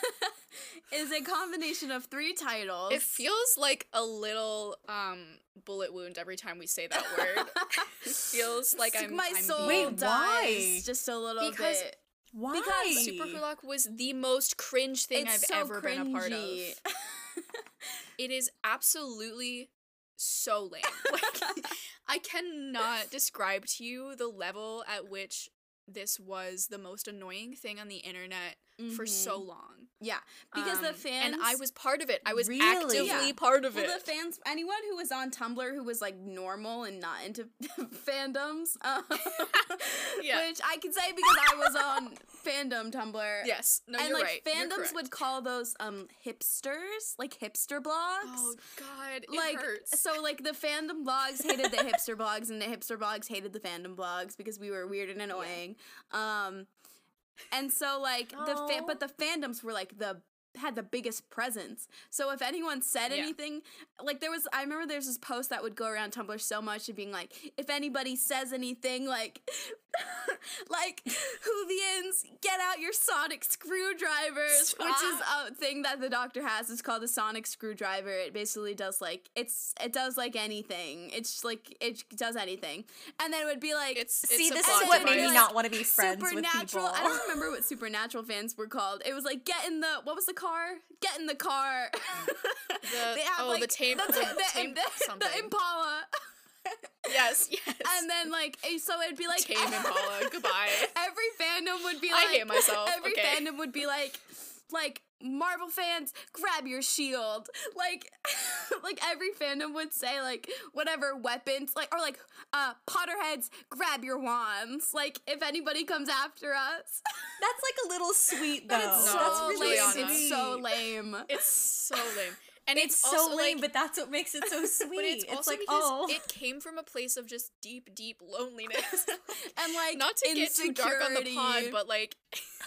is a combination of 3 titles. it feels like a little bullet wound every time we say that word. It feels like my soul Wait, dies why? just a little Because- bit. Why? Because Super Hulock was the most cringe thing It's I've so ever been a part of. cringy. It is absolutely so lame. Like, I cannot describe to you the level at which this was the most annoying thing on the internet for so long. Yeah, because the fans, and I was part of it. I was Really? actively Yeah. part of well, it. the fans, anyone who was on Tumblr who was like normal and not into fandoms, Yeah. which I can say because I was on fandom Tumblr. Yes, no, and you're like right. You're fandoms correct. would call those hipsters, like hipster blogs. Oh God, it Like hurts. so, like the fandom blogs hated the hipster blogs, and the hipster blogs hated the fandom blogs because we were weird and annoying. And so like Aw. but the fandoms were like had the biggest presence. So if anyone said Yeah. anything, like I remember there's this post that would go around Tumblr so much of being like, if anybody says anything like like Whovians, get out your sonic screwdrivers, which is a thing that the Doctor has. It's called a sonic screwdriver. It basically does like it does like anything. It's like it does anything. And then it would be like See, a this plot is what device. made me not want to be friends with Supernatural. people. I don't remember what Supernatural fans were called. It was like what was the car? Get in the car. They have, the tame something. the Impala. Yes. And then so it'd be like Tame Impala. Goodbye. Every fandom would be I like hate myself, Every okay. fandom would be like Marvel fans, grab your shield. Like every fandom would say like whatever weapons, or Potterheads, grab your wands. Like if anybody comes after us. That's like a little sweet though. It's No, so That's really lame. Liana. It's so lame. It's so lame. And It's so also, lame, like, but that's what makes it so sweet. but it's also like, because oh, it came from a place of just deep, deep loneliness. And like Not to get too dark on the pod, insecurity. but like,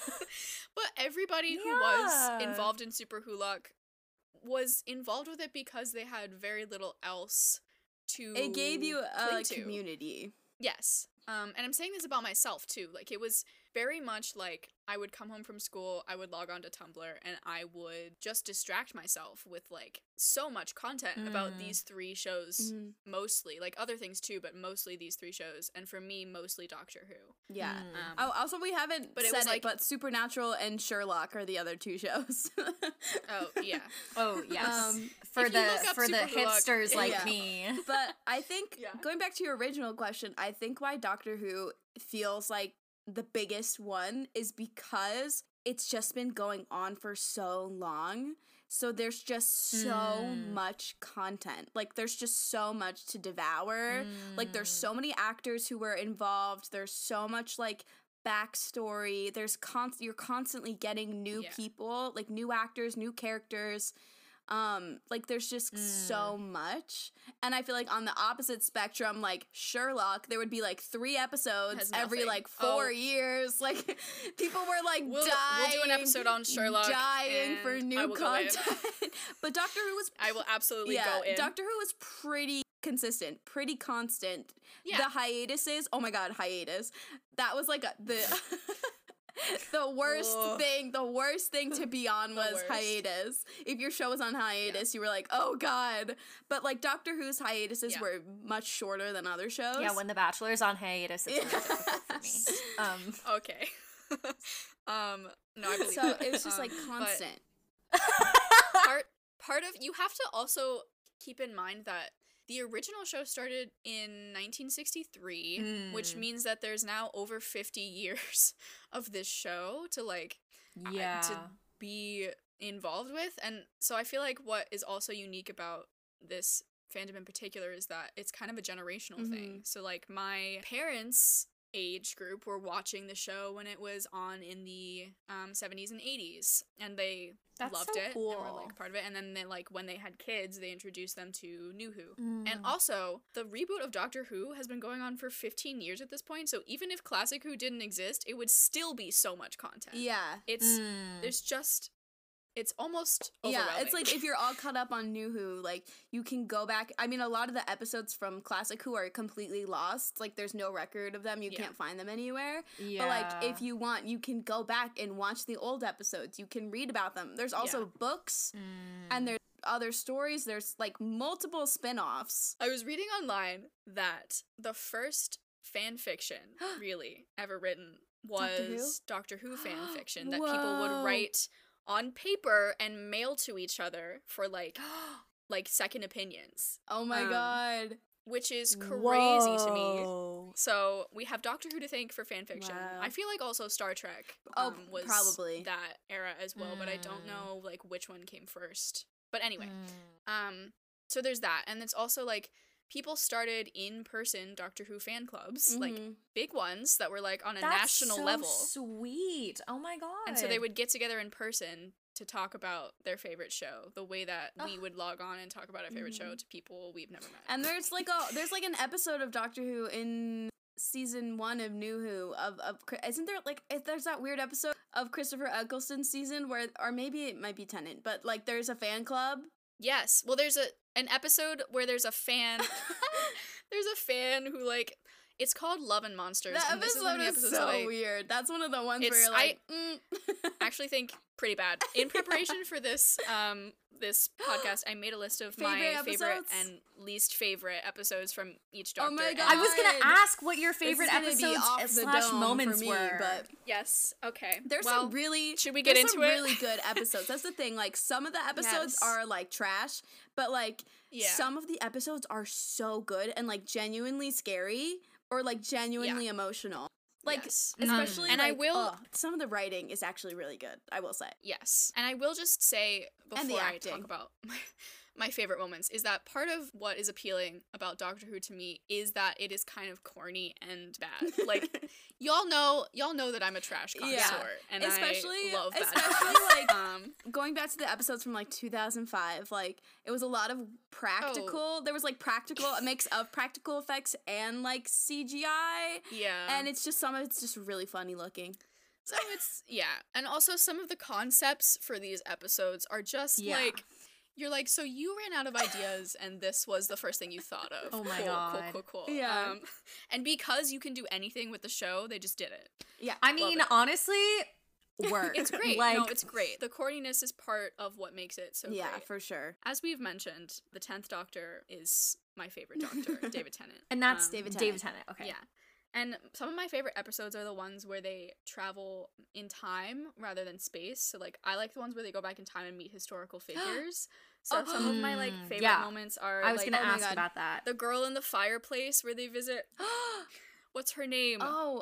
but everybody who Yeah. was involved in Super Hulock was involved with it because they had very little else to. It gave you a cling to. community. Yes. And I'm saying this about myself too. Like it was very much like I would come home from school, I would log on to Tumblr, and I would just distract myself with like so much content about these three shows mostly. Like other things too, but mostly these three shows. And for me, mostly Doctor Who. Yeah. Mm. Oh, also we haven't But it said was, it, like- but Supernatural and Sherlock are the other two shows. Oh, yeah. oh yes, for if you the look up for the Super Hulock, hipsters like yeah. me. But I think, Yeah. going back to your original question, I think why Doctor Who feels like the biggest one is because it's just been going on for so long. So there's just so much content. Like there's just so much to devour. Like there's so many actors who were involved. There's so much like backstory. There's you're constantly getting new people, like new actors, new characters. Like there's just so much. And I feel like on the opposite spectrum, like Sherlock, there would be like 3 episodes Has every nothing. like 4 years. Like people were like We'll dying. do an episode on Sherlock. Dying for and I new will go in. content. But Doctor Who was I will absolutely yeah, go in. Doctor Who was pretty consistent, pretty constant. Yeah. The hiatuses, oh my god, hiatus. That was like the the worst thing to be on was worst. hiatus. If your show was on hiatus, you were like, oh god. But like Doctor Who's hiatuses Yeah. were much shorter than other shows. Yeah, when The Bachelor's on hiatus, it's really difficult for me. Okay. No, I believe So that. it was just like but constant. part of you have to also keep in mind that the original show started in 1963, which means that there's now over 50 years of this show to like Yeah. to be involved with. And so I feel like what is also unique about this fandom in particular is that it's kind of a generational thing. So like my parents' age group were watching the show when it was on in the 70s and 80s, and they That's loved so it and cool. were like part of it. And then they, like when they had kids, they introduced them to New Who. And also the reboot of Doctor Who has been going on for 15 years at this point, so even if Classic Who didn't exist, it would still be so much content. Yeah. It's there's just it's almost overwhelming. Yeah, it's like if you're all caught up on New Who, like you can go back. I mean, a lot of the episodes from Classic Who are completely lost. Like there's no record of them. You can't find them anywhere. Yeah. But like if you want, you can go back and watch the old episodes. You can read about them. There's also books and there's other stories. There's like multiple spin-offs. I was reading online that the first fan fiction really ever written was Doctor Who fan fiction that people would Whoa. write on paper and mail to each other for like second opinions. Oh my god. which is crazy to me. Whoa. So we have Doctor Who to thank for fanfiction. Wow. I feel like also Star Trek was probably that era as well, but I don't know like which one came first. But anyway, so there's that, and it's also like people started in person Doctor Who fan clubs, like big ones that were like on a national level. Sweet. Oh my god. And so they would get together in person to talk about their favorite show, the way that we would log on and talk about our favorite show to people we've never met. And there's like an episode of Doctor Who in season 1 of New Who of isn't there like if there's that weird episode of Christopher Eccleston's season where, or maybe it might be Tennant, but like there's a fan club. Yes. Well, there's an episode where there's a fan there's a fan who like it's called Love and Monsters. That and this is one of the episode is episodes so weird. That's one of the ones where you're like, I actually think pretty bad. In preparation for this this podcast, I made a list of my favorite episodes? and least favorite episodes from each Oh Doctor. my and- God. I was gonna ask what your This is favorite gonna be episodes off the slash dome moments for me, were. but Yes. Okay. there's well, some really should we get there's into some it? really good episodes. That's the thing. Like some of the episodes Yes. are like trash, but like Yeah. some of the episodes are so good and like genuinely scary or like genuinely emotional. Like Yes. especially And like, I will- some of the writing is actually really good, I will say. Yes. And I will just say And the before I acting. talk about my favorite moments is that part of what is appealing about Doctor Who to me is that it is kind of corny and bad. Like y'all know that I'm a trash connoisseur Yeah. and Especially- I love bad especially, stuff. like, Going back to the episodes from like 2005, like it was a lot of practical. Oh. There was like a mix of practical effects and like CGI. yeah. And it's just some of it's just really funny looking. So it's and also some of the concepts for these episodes are just Yeah. like you're like, so you ran out of ideas and this was the first thing you thought of. Oh my cool, God. Cool. Yeah. And because you can do anything with the show, they just did it. Yeah. I mean, it. honestly, work. It's great. Like, No, it's great. The corniness is part of what makes it so Yeah, great. for sure. As we've mentioned, the 10th Doctor is my favorite Doctor, David Tennant. and that's David David Tennant. Okay. Yeah. And some of my favorite episodes are the ones where they travel in time rather than space. So, like, I like the ones where they go back in time and meet historical figures. So, some of my, like, favorite Yeah. moments are, I was like, gonna oh my ask God. about that. the girl in the fireplace where they visit. What's her name?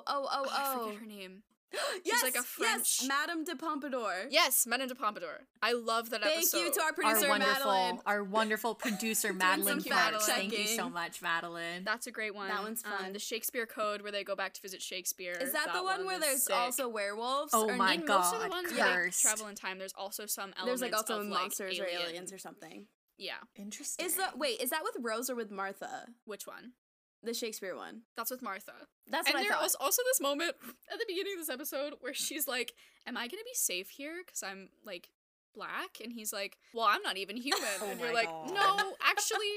I forget her name. Yes, like a French- yes, Madame de Pompadour. Yes, Madame de Pompadour. I love that Thank episode. you to our producer Madeline. Our wonderful producer Madeline some Parks. Thank you fact-checking. so much, Madeline. That's a great one. That one's fun. The Shakespeare Code where they go back to visit Shakespeare. Is that the one where is there's sick. also werewolves? Oh or my In most of the God, ones where they cursed. travel in time, there's also some There's elements like also of, like, monsters or aliens or something. Yeah. Interesting. Is that with Rose or with Martha? Which one? The Shakespeare one. That's with Martha. That's And what I there thought. was also this moment at the beginning of this episode where she's like, "Am I gonna be safe here? Because I'm like black?" And he's like, "Well, I'm not even human." Oh and my you're like, God. "No, actually,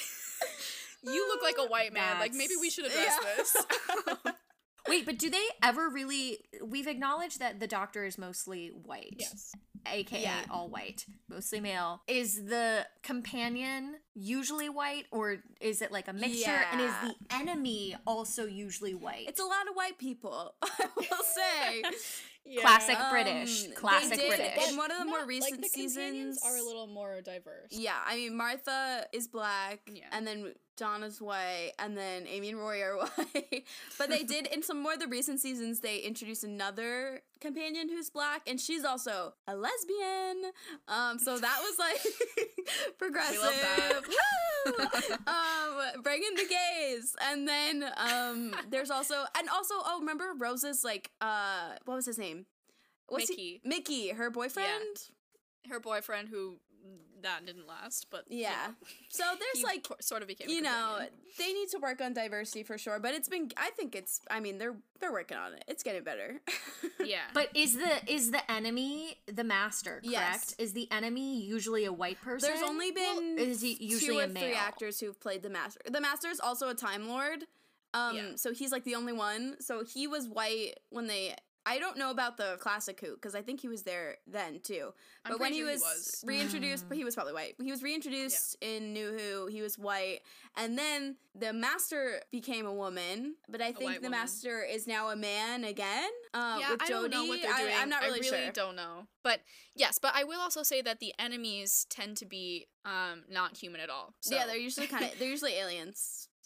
you look like a white man. Like maybe we should address this." Wait, but do they ever really? We've acknowledged that the Doctor is mostly white. Yes. AKA Yeah. all white, mostly male. Is the companion usually white, or is it like a mixture? And is Yeah. the enemy also usually white? It's a lot of white people, I will say. Classic British. They Classic did British. in one of the more Not- recent like, the seasons. companions are a little more diverse. Yeah, I mean Martha is black, Yeah. and then Donna's white, and then Amy and Roy are white. But they did in some more of the recent seasons they introduced another companion who's black, and she's also a lesbian. So that was like progressive. We love Woo! Bringing the gays, and then there's also remember Rose's like what was his name? Mickey. Mickey, her boyfriend. Her boyfriend, who that didn't last, but Yeah. So there's he like sort of became. you a know, companion. they need to work on diversity for sure, but I mean they're working on it. It's getting better. Yeah. But is the enemy the master? Correct. Yes. Is the enemy usually a white person? There's only been is he usually two or a male? three actors who've played the master. The master is also a Time Lord. Yeah. So he's like the only one. So he was white when they. I don't know about the classic Who because I think he was there then too. I'm But when pretty he sure he was, was. reintroduced, but he was probably white. He was reintroduced in New Who. He was white, and then the Master became a woman. But I think white the woman. Master is now a man again. Yeah, with I don't know Jodie. what they're doing. I'm not really, I really sure. don't know. But yes, but I will also say that the enemies tend to be not human at all. So. Yeah, they're usually aliens.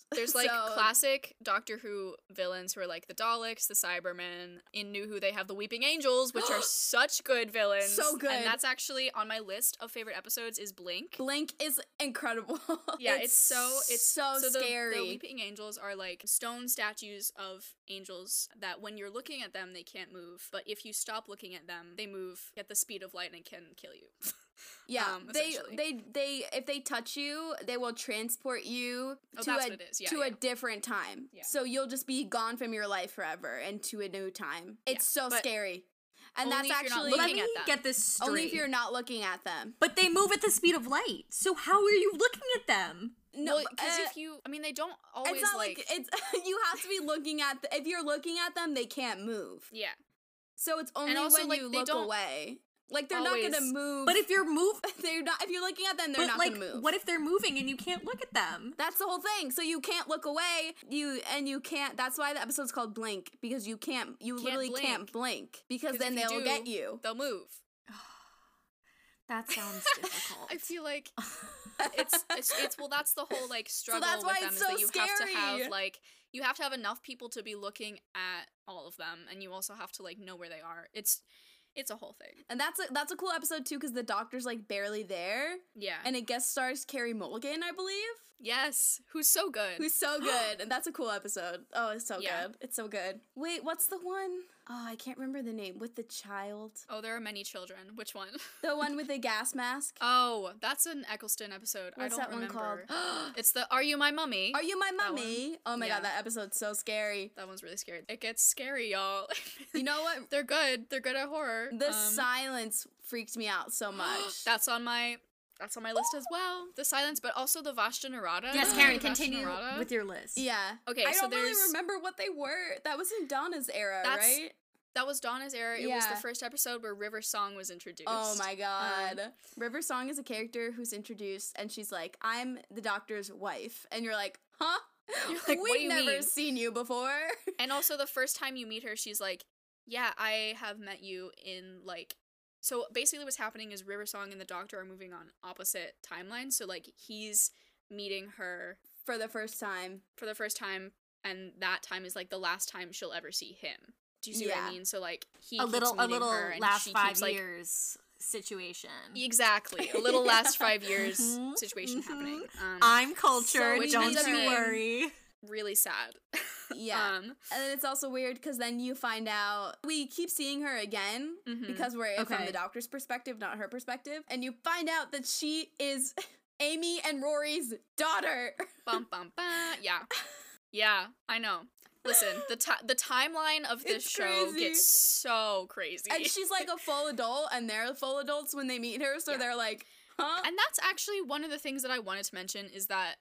There's like So- classic Doctor Who villains who are like the Daleks, the Cybermen. In New Who, they have the Weeping Angels, which are such good villains. So good. And that's actually on my list of favorite episodes is Blink. Blink is incredible. Yeah, it's so scary. The Weeping Angels are like stone statues of angels that when you're looking at them, they can't move. But if you stop looking at them, they move at the speed of light and can kill you. Yeah, essentially. they if they touch you, they will transport you Oh, to that's what it is. Yeah, to yeah. a different time. Yeah. So you'll just be gone from your life forever and to a new time. It's so but scary. And only that's if you're not actually Let looking me at them. get this straight. only if you're not looking at them. But they move at the speed of light. So how are you looking at them? No, because if you, I mean, they don't always it's not like, like it's you have to be looking at if you're looking at them, they can't move. yeah. So it's only also, when like, you they look don't away. Like they're not always- gonna move. But if you're they're not, if you're looking at them, they're but not like, gonna move. what if they're moving and you can't look at them? That's the whole thing. So you can't look away. You can't. That's why the episode's called Blink, because you can't. You literally blink. can't blink because 'Cause then if you they'll do, get you. They'll move. That sounds difficult. I feel like it's well, that's the whole like struggle that's with why them it's is that so you have to scary. have like you have to have enough people to be looking at all of them, and you also have to like know where they are. It's a whole thing. And that's a cool episode too, because the doctor's like barely there, Yeah. and it guest stars Carrie Mulligan, I believe, yes, who's so good. who's so good, and that's a cool episode. Oh, it's so Yeah. good. It's so good. Wait, what's the one? Oh, I can't remember the name with the child. Oh, there are many children. Which one? The one with the gas mask. Oh, that's an Eccleston episode. What's I don't that one remember. called? It's the Are You My Mummy? Are you my That one. mummy? Oh my Yeah. god, that episode's so scary. That one's really scary. It gets scary, y'all. You know what? They're good. They're good at horror. The silence freaked me out so much. That's on my list as well. The silence, but also the Vashta Narada. Yes, The Karen, Vashta continue Narada. with your list. Yeah. Okay, I so don't really there's- remember what they were. That was in Donna's era, That's- right? That was Donna's era. It was the Yeah. first episode where River Song was introduced. Oh my god. River Song is a character who's introduced and she's like, I'm the doctor's wife. And you're like, huh? You're like, what do We've you never mean? seen you before. And also the first time you meet her, she's like, yeah, I have met you in like. So basically, what's happening is River Song and the Doctor are moving on opposite timelines. So like he's meeting her For the first time. for the first time, and that time is like the last time she'll ever see him. Do you see what Yeah. I mean? So like he A keeps little meeting her, and last she 5 keeps, like, years situation. exactly a little last 5 years Mhm, situation mhm. happening. I'm cultured, So don't interesting. you worry. Really sad. Yeah. And then it's also weird because then you find out we keep seeing her again Mhm. because we're from Okay. the doctor's perspective, not her perspective. And you find out that she is Amy and Rory's daughter. Bum bum bum. Yeah, yeah. I know. Listen, the timeline of this It's show crazy. gets so crazy, And she's like a full adult, and they're full adults when they meet her, so Yeah. they're like, huh? And that's actually one of the things that I wanted to mention is that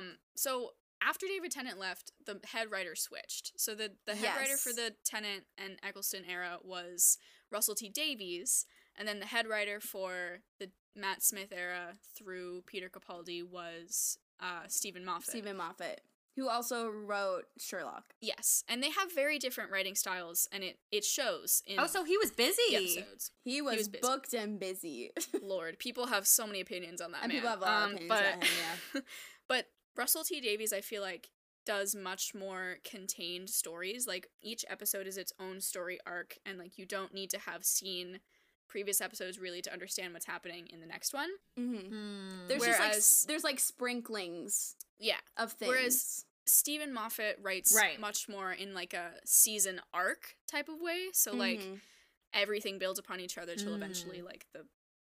so after David Tennant left, the head writer switched. So the head writer for Yes. the Tennant and Eccleston era was Russell T Davies, and then the head writer for the Matt Smith era through Peter Capaldi was Stephen Moffat. Stephen Moffat, who also wrote Sherlock. Yes, and they have very different writing styles, and it shows in Oh, so he was the busy. episodes. He was busy. booked and busy. Lord, people have so many opinions on that And man. people have a lot of opinions but, about him, yeah. but Russell T Davies, I feel like, does much more contained stories. Like each episode is its own story arc, and like you don't need to have seen previous episodes really to understand what's happening in the next one. Mm-hmm. Hmm. There's Whereas- just like there's like sprinklings Yeah. of things. Whereas Stephen Moffat writes Right. much more in like a season arc type of way. So like Mhm. everything builds upon each other till Mm. eventually like the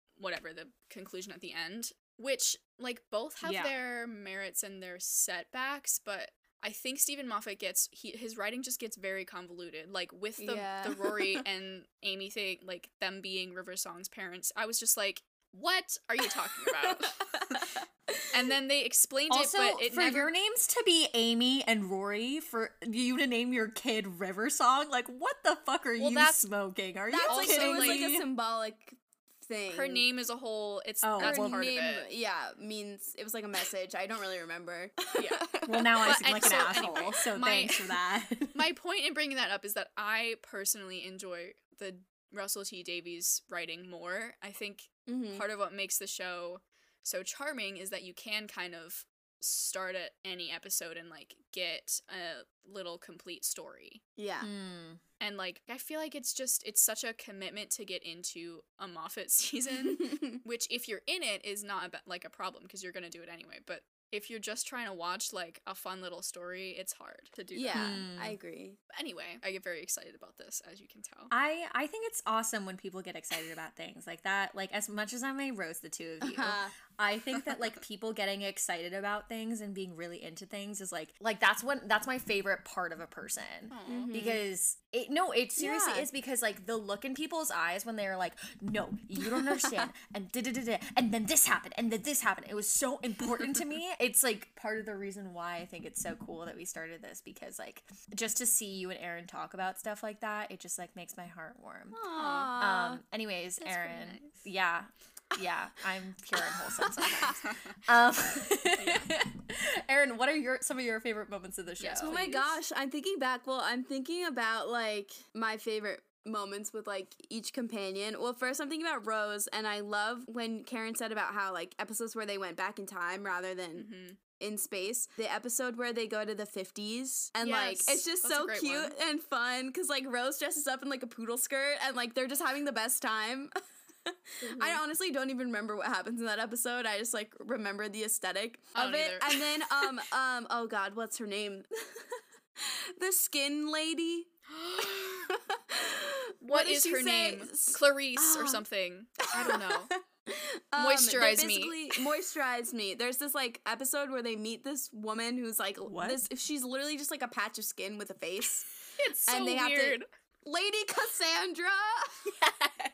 conclusion at the end, which like both have Yeah. their merits and their setbacks, but I think Stephen Moffat his writing just gets very convoluted. Like with the Yeah. Rory and Amy thing, like them being River Song's parents, I was just like, what are you talking about? And then they explained Also, it, but it for never your names to be Amy and Rory, for you to name your kid River Song, like what the fuck are Well, you that's- smoking? Are That's you like kidding it was like me? a symbolic thing. her name as a whole, it's Oh, that's Her well, part name, of it. yeah, means it was like a message. I don't really remember. Yeah. Well, now I But- seem like an so asshole, anyway, so my- thanks for that. My point in bringing that up is that I personally enjoy the Russell T Davies writing more. I think Mm-hmm. part of what makes the show so charming is that you can kind of start at any episode and like get a little complete story. Yeah. And like I feel like it's such a commitment to get into a Moffat season, which if you're in it is not like a problem because you're gonna do it anyway. But if you're just trying to watch like a fun little story, it's hard to do. Yeah, that. I agree. But anyway, I get very excited about this, as you can tell. I think it's awesome when people get excited about things like that. Like, as much as I may roast the two of you, I think that like people getting excited about things and being really into things is like that's my favorite part of a person. Because it seriously is, because like the look in people's eyes when they're like, no, you don't understand, and and then this happened, and then this happened. It was so important to me. It's like part of the reason why I think it's so cool that we started this, because like just to see you and Erin talk about stuff like that, it just like makes my heart warm. Anyways, That's Erin, pretty yeah, I'm pure and wholesome sometimes. Erin, what are some of your favorite moments of the show? Yes, Oh my gosh, I'm thinking back. Well, I'm thinking about like my favorite moments with like each companion. Well, first I'm thinking about Rose, and I love when Karen said about how like episodes where they went back in time rather than in space. The episode where they go to the 50s and like it's just so cute and fun because like Rose dresses up in like a poodle skirt and like they're just having the best time. I honestly don't even remember what happens in that episode. I just like remember the aesthetic of it. Either. And then oh god, what's her name? The skin lady. What did is she her say? name? Clarice or something. I don't know. Moisturize me. Moisturize me. There's this like episode where they meet this woman who's like she's literally just like a patch of skin with a face. It's so and they weird. Lady Cassandra. Yes.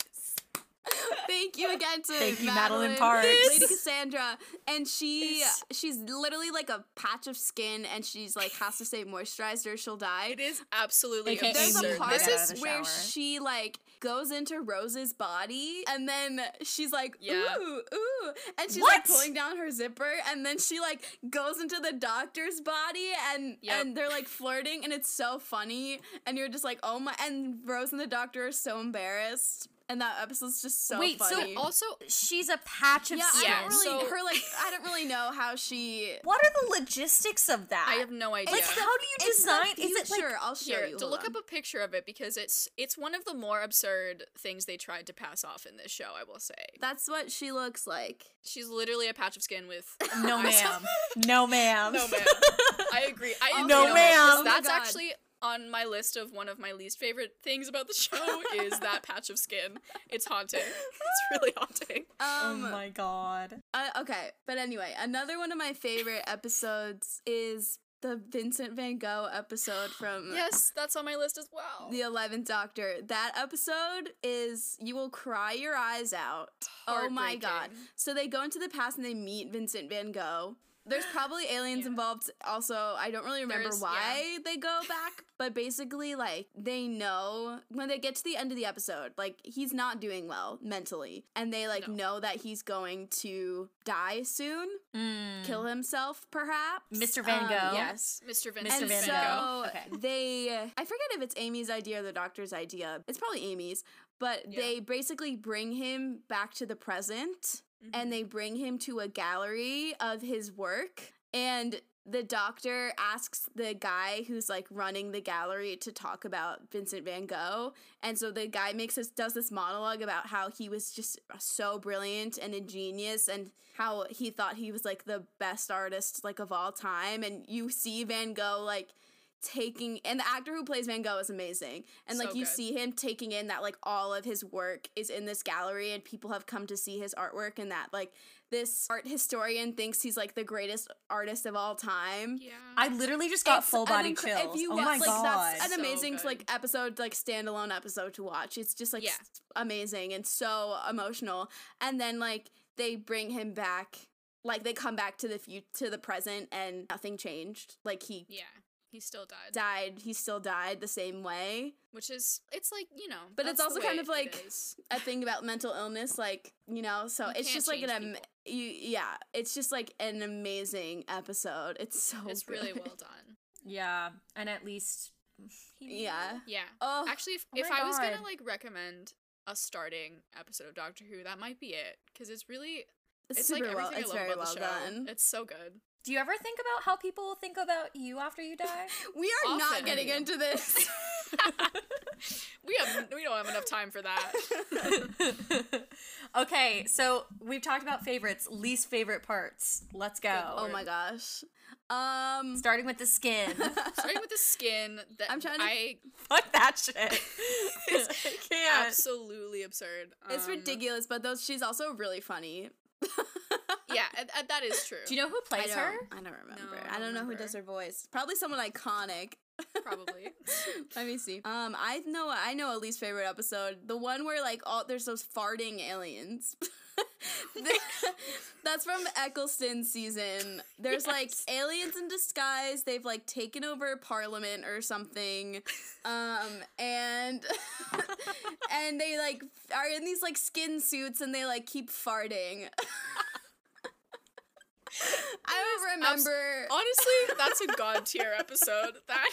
Thank you again to Madeline Parks. Lady Cassandra. And she's literally like a patch of skin and she's like has to stay moisturized or she'll die. It is absolutely AKA There's a absurd. part This is where she like goes into Rose's body and then she's like ooh and she's like pulling down her zipper and then she like goes into the doctor's body and they're like flirting and it's so funny and you're just like oh my, and Rose and the doctor are so embarrassed. And that episode's just so funny. So also she's a patch of skin. I don't really know how she. What are the logistics of that? I have no idea. Like, how do you design? Is it like? Sure, I'll show Here, you. to look up a picture of it because it's one of the more absurd things they tried to pass off in this show. I will say That's what she looks like. she's literally a patch of skin with No, ma'am. No, ma'am. No, ma'am. I agree. I No, agree. ma'am. That's Oh my God. actually on my list of one of my least favorite things about the show is that patch of skin. It's haunting. It's really haunting. Oh my god. Okay, but anyway, another one of my favorite episodes is the Vincent Van Gogh episode from Yes, that's on my list as well. the 11th Doctor. That episode is, you will cry your eyes out. Oh my god. Heartbreaking. So they go into the past and they meet Vincent Van Gogh. There's probably aliens involved also. I don't really remember why they go back, but basically, like, they know when they get to the end of the episode, like, he's not doing well mentally, and they, like, know that he's going to die soon, kill himself, perhaps. Mr. Van Gogh. Yes, Mr. Vincent And Van so Gogh. Okay. they, I forget if it's Amy's idea or the doctor's idea. It's probably Amy's, but they basically bring him back to the present and they bring him to a gallery of his work. And the doctor asks the guy who's like running the gallery to talk about Vincent Van Gogh. And so the guy does this monologue about how he was just so brilliant and ingenious and how he thought he was like the best artist like of all time. And you see Van Gogh like and the actor who plays Van Gogh is amazing, and like So you good. see him taking in that like all of his work is in this gallery and people have come to see his artwork, and that like this art historian thinks he's like the greatest artist of all time. Yeah. I literally just got It's full body an chills. If you Oh watch, my like, god. that's an So amazing good. like episode, like standalone episode to watch. It's just like amazing and so emotional. And then like they bring him back, like they come back to the present, and nothing changed. Like he still died. he still died the same way. Which is, it's like, you know. But it's that's also the kind way of like it is. a thing about mental illness, like, you know, so You it's can't just like change people. it's just like an amazing episode. It's so It's good. really well done. Yeah, and at least Yeah. Yeah. Oh, Actually, if my I was gonna God. like recommend a starting episode of Doctor Who, that might be it. Because it's really, it's it's like super well. everything It's I love very about well the show. done. It's so good. Do you ever think about how people will think about you after you die? We are not Often. getting into this. We don't have enough time for that. Okay, so we've talked about favorites, least favorite parts. Let's go. Oh my gosh. Starting with the skin. Starting with the skin, that I'm trying to- Fuck that shit. I can't. absolutely absurd. It's ridiculous, but she's also really funny. Yeah, and that is true. Do you know who plays her? I don't remember. No, I don't know who remember. does her voice. Probably someone iconic. Probably. Let me see. I know a least favorite episode. The one where like there's those farting aliens. That's from Eccleston's season. There's like aliens in disguise. They've like taken over Parliament or something. And and they like are in these like skin suits and they like keep farting. I don't remember. Honestly, that's a god tier episode. That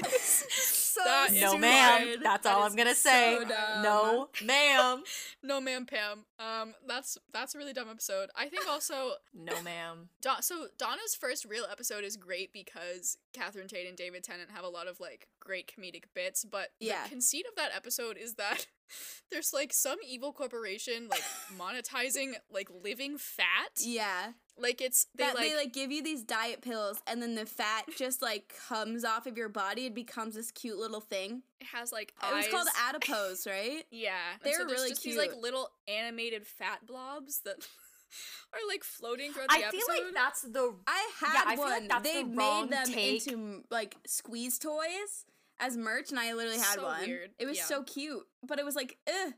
So is No, ma'am. stupid. That's That all is I'm gonna say. so dumb. No, ma'am. No, ma'am, Pam. That's a really dumb episode. I think also No, ma'am. so Donna's first real episode is great because Catherine Tate and David Tennant have a lot of like great comedic bits, but Yeah. the conceit of that episode is that there's like some evil corporation like monetizing like living fat. Yeah. Like it's They like give you these diet pills and then the fat just like comes off of your body and becomes this cute little thing. it has like It was eyes. called adipose, right? Yeah. They and were there's really just these like cute. little animated fat blobs that are like floating throughout I the episode. feel like that's the I Yeah, had I feel like one. that's They the made wrong them take. into like squeeze toys as merch and I literally had So one. weird. It was Yeah. so cute, but it was like, ugh.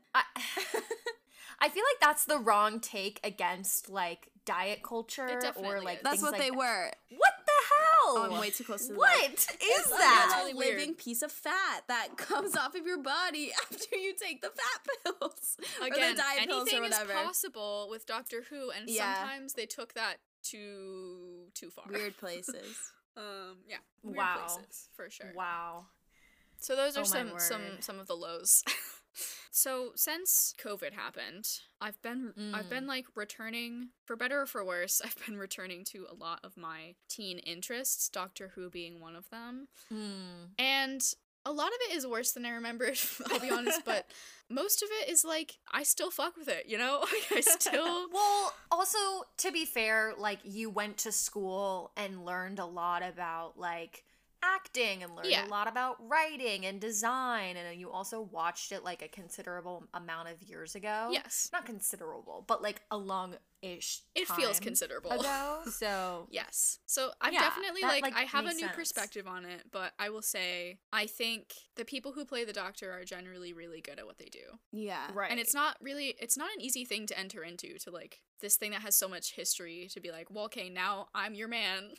I feel like that's the wrong take against like diet culture It or definitely like is. That's things what like they that. were. What the hell? I'm way too close to the What mic. is It's that? a really weird. living piece of fat that comes off of your body after you take the fat pills or Again, the diet pills or anything is whatever. possible with Doctor Who, and Yeah. sometimes they took that too far. Weird places. Yeah. Weird Wow. places for sure. Wow. So those are Oh my some word. of the lows. So since COVID happened, I've been like returning, for better or for worse, I've been returning to a lot of my teen interests, Doctor Who being one of them. And a lot of it is worse than I remembered, I'll be honest, but most of it is like I still fuck with it, you know? Like I still Well, also to be fair, like you went to school and learned a lot about like acting and learned Yeah. a lot about writing and design, and then you also watched it like a considerable amount of years ago. Yes. Not considerable, but like a long-ish It feels time considerable. ago. So Yes. So I've Yeah, definitely that, like I have a makes new sense. perspective on it, but I will say I think the people who play the Doctor are generally really good at what they do. Yeah. right. And it's not an easy thing to enter into, to like this thing that has so much history, to be like, well, okay, now I'm your man.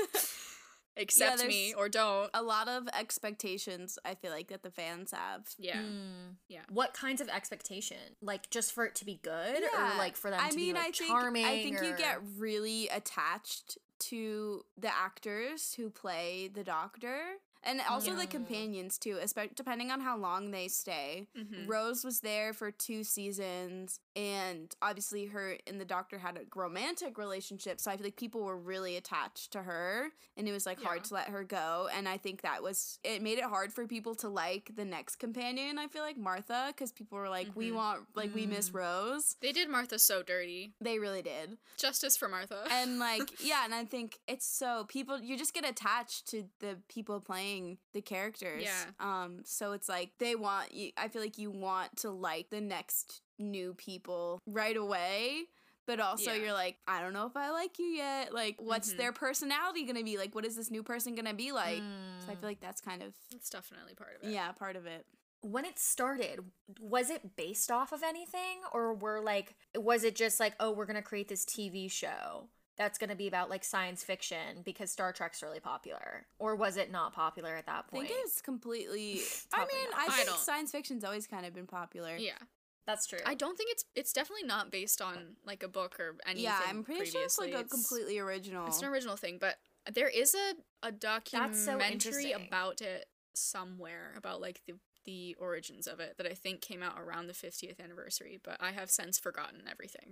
Accept there's me or don't. A lot of expectations I feel like that the fans have. Yeah. Mm. Yeah. What kinds of expectation? Like just for it to be good, Yeah. or like for them I to mean, be like charming? I think you or- get really attached to the actors who play the Doctor. And also the Yeah. companions too, especially depending on how long they stay. Mhm. Rose was there for 2 seasons, and obviously her and the Doctor had a romantic relationship, so I feel like people were really attached to her, and it was like hard Yeah. to let her go. And I think it made it hard for people to like the next companion. I feel like Martha, because people were like, we Mhm. want, like, we miss Rose. They did Martha so dirty. They really did. Justice for Martha. And like, yeah, and I think it's so you just get attached to the people playing the characters. Yeah. So it's like I feel like you want to like the next new people right away. But also Yeah. you're like, I don't know if I like you yet. Like, what's Mhm. their personality gonna be? Like, what is this new person gonna be like? So I Mm. feel like that's kind of That's definitely part of it. yeah, part of it. When it started, was it based off of anything, or was it just like, oh, we're gonna create this TV show that's gonna be about like science fiction because Star Trek's really popular, or was it not popular at that I point? think it's completely. Probably I mean, not. I I think don't- science fiction's always kind of been popular. Yeah. That's true. I don't think it's definitely not based on like a book or anything. Yeah, I'm pretty sure it's like previously. a completely original. It's an original thing, but there is a That's so documentary interesting. about it somewhere, about like the the origins of it that I think came out around the 50th anniversary, but I have since forgotten everything.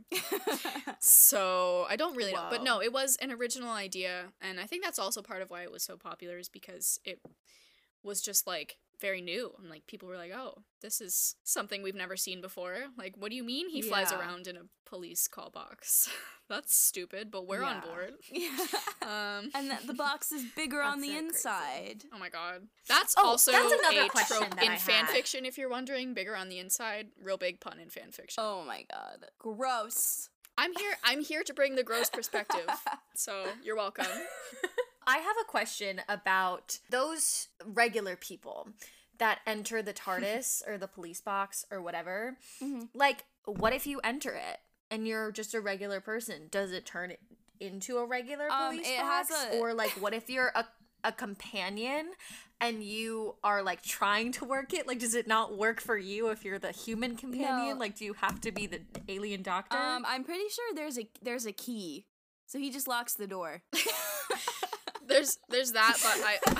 So I don't really know. But no, it was an original idea, and I think that's also part of why it was so popular, is because it was just like very new, and like people were like, oh, this is something we've never seen before. Like, what do you mean he flies around in a police call box? That's stupid, but we're on board. And the box is bigger on the inside. Crazy. Oh my god. That's also another a question trope that in I fan had. fiction, if you're wondering. Bigger on the inside, real big pun in fan fiction. Oh my god. Gross. I'm here to bring the gross perspective. So you're welcome. I have a question about those regular people that enter the TARDIS or the police box or whatever. Like, what if you enter it and you're just a regular person? Does it turn it into a regular police box? Or like, what if you're a companion and you are like trying to work it? Like, does it not work for you if you're the human companion? No. Like, do you have to be the alien doctor? I'm pretty sure there's a key, so he just locks the door. There's that, but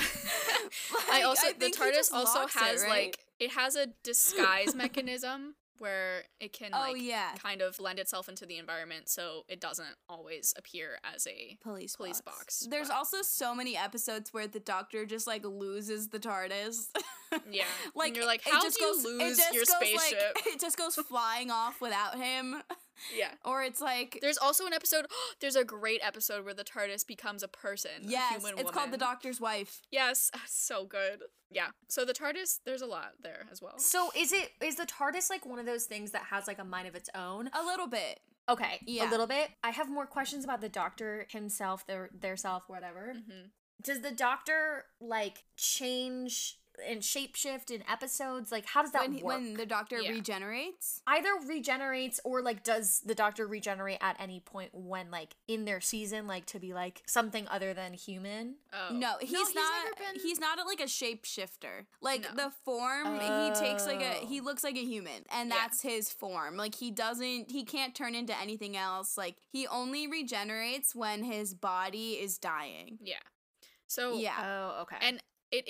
I also, the think he TARDIS just also locks has it, right? like, it has a disguise mechanism where it can kind of lend itself into the environment, so it doesn't always appear as a police box. There's also so many episodes where the Doctor just like loses the TARDIS. Yeah, like and you're like, how do you lose your spaceship? Like, it just goes flying off without him. Yeah. Or it's like, there's also an episode, there's a great episode where the TARDIS becomes a person. yes, a human it's called The Doctor's Wife. Yes, so good. Yeah. So the TARDIS, there's a lot there as well. So is the TARDIS like one of those things that has like a mind of its own? A little bit. Okay, Yeah. a little bit. I have more questions about the Doctor himself, their self, whatever. Does the Doctor like change and shapeshift in episodes? Like, how does that work? When the Doctor regenerates? Either regenerates, or like, does the Doctor regenerate at any point when like in their season, like to be like something other than human? Oh. No, he's not. Never been... He's not like a shapeshifter. Like the form, he takes like he looks like a human, and that's his form. Like he can't turn into anything else. Like he only regenerates when his body is dying. Yeah. So Oh, okay. And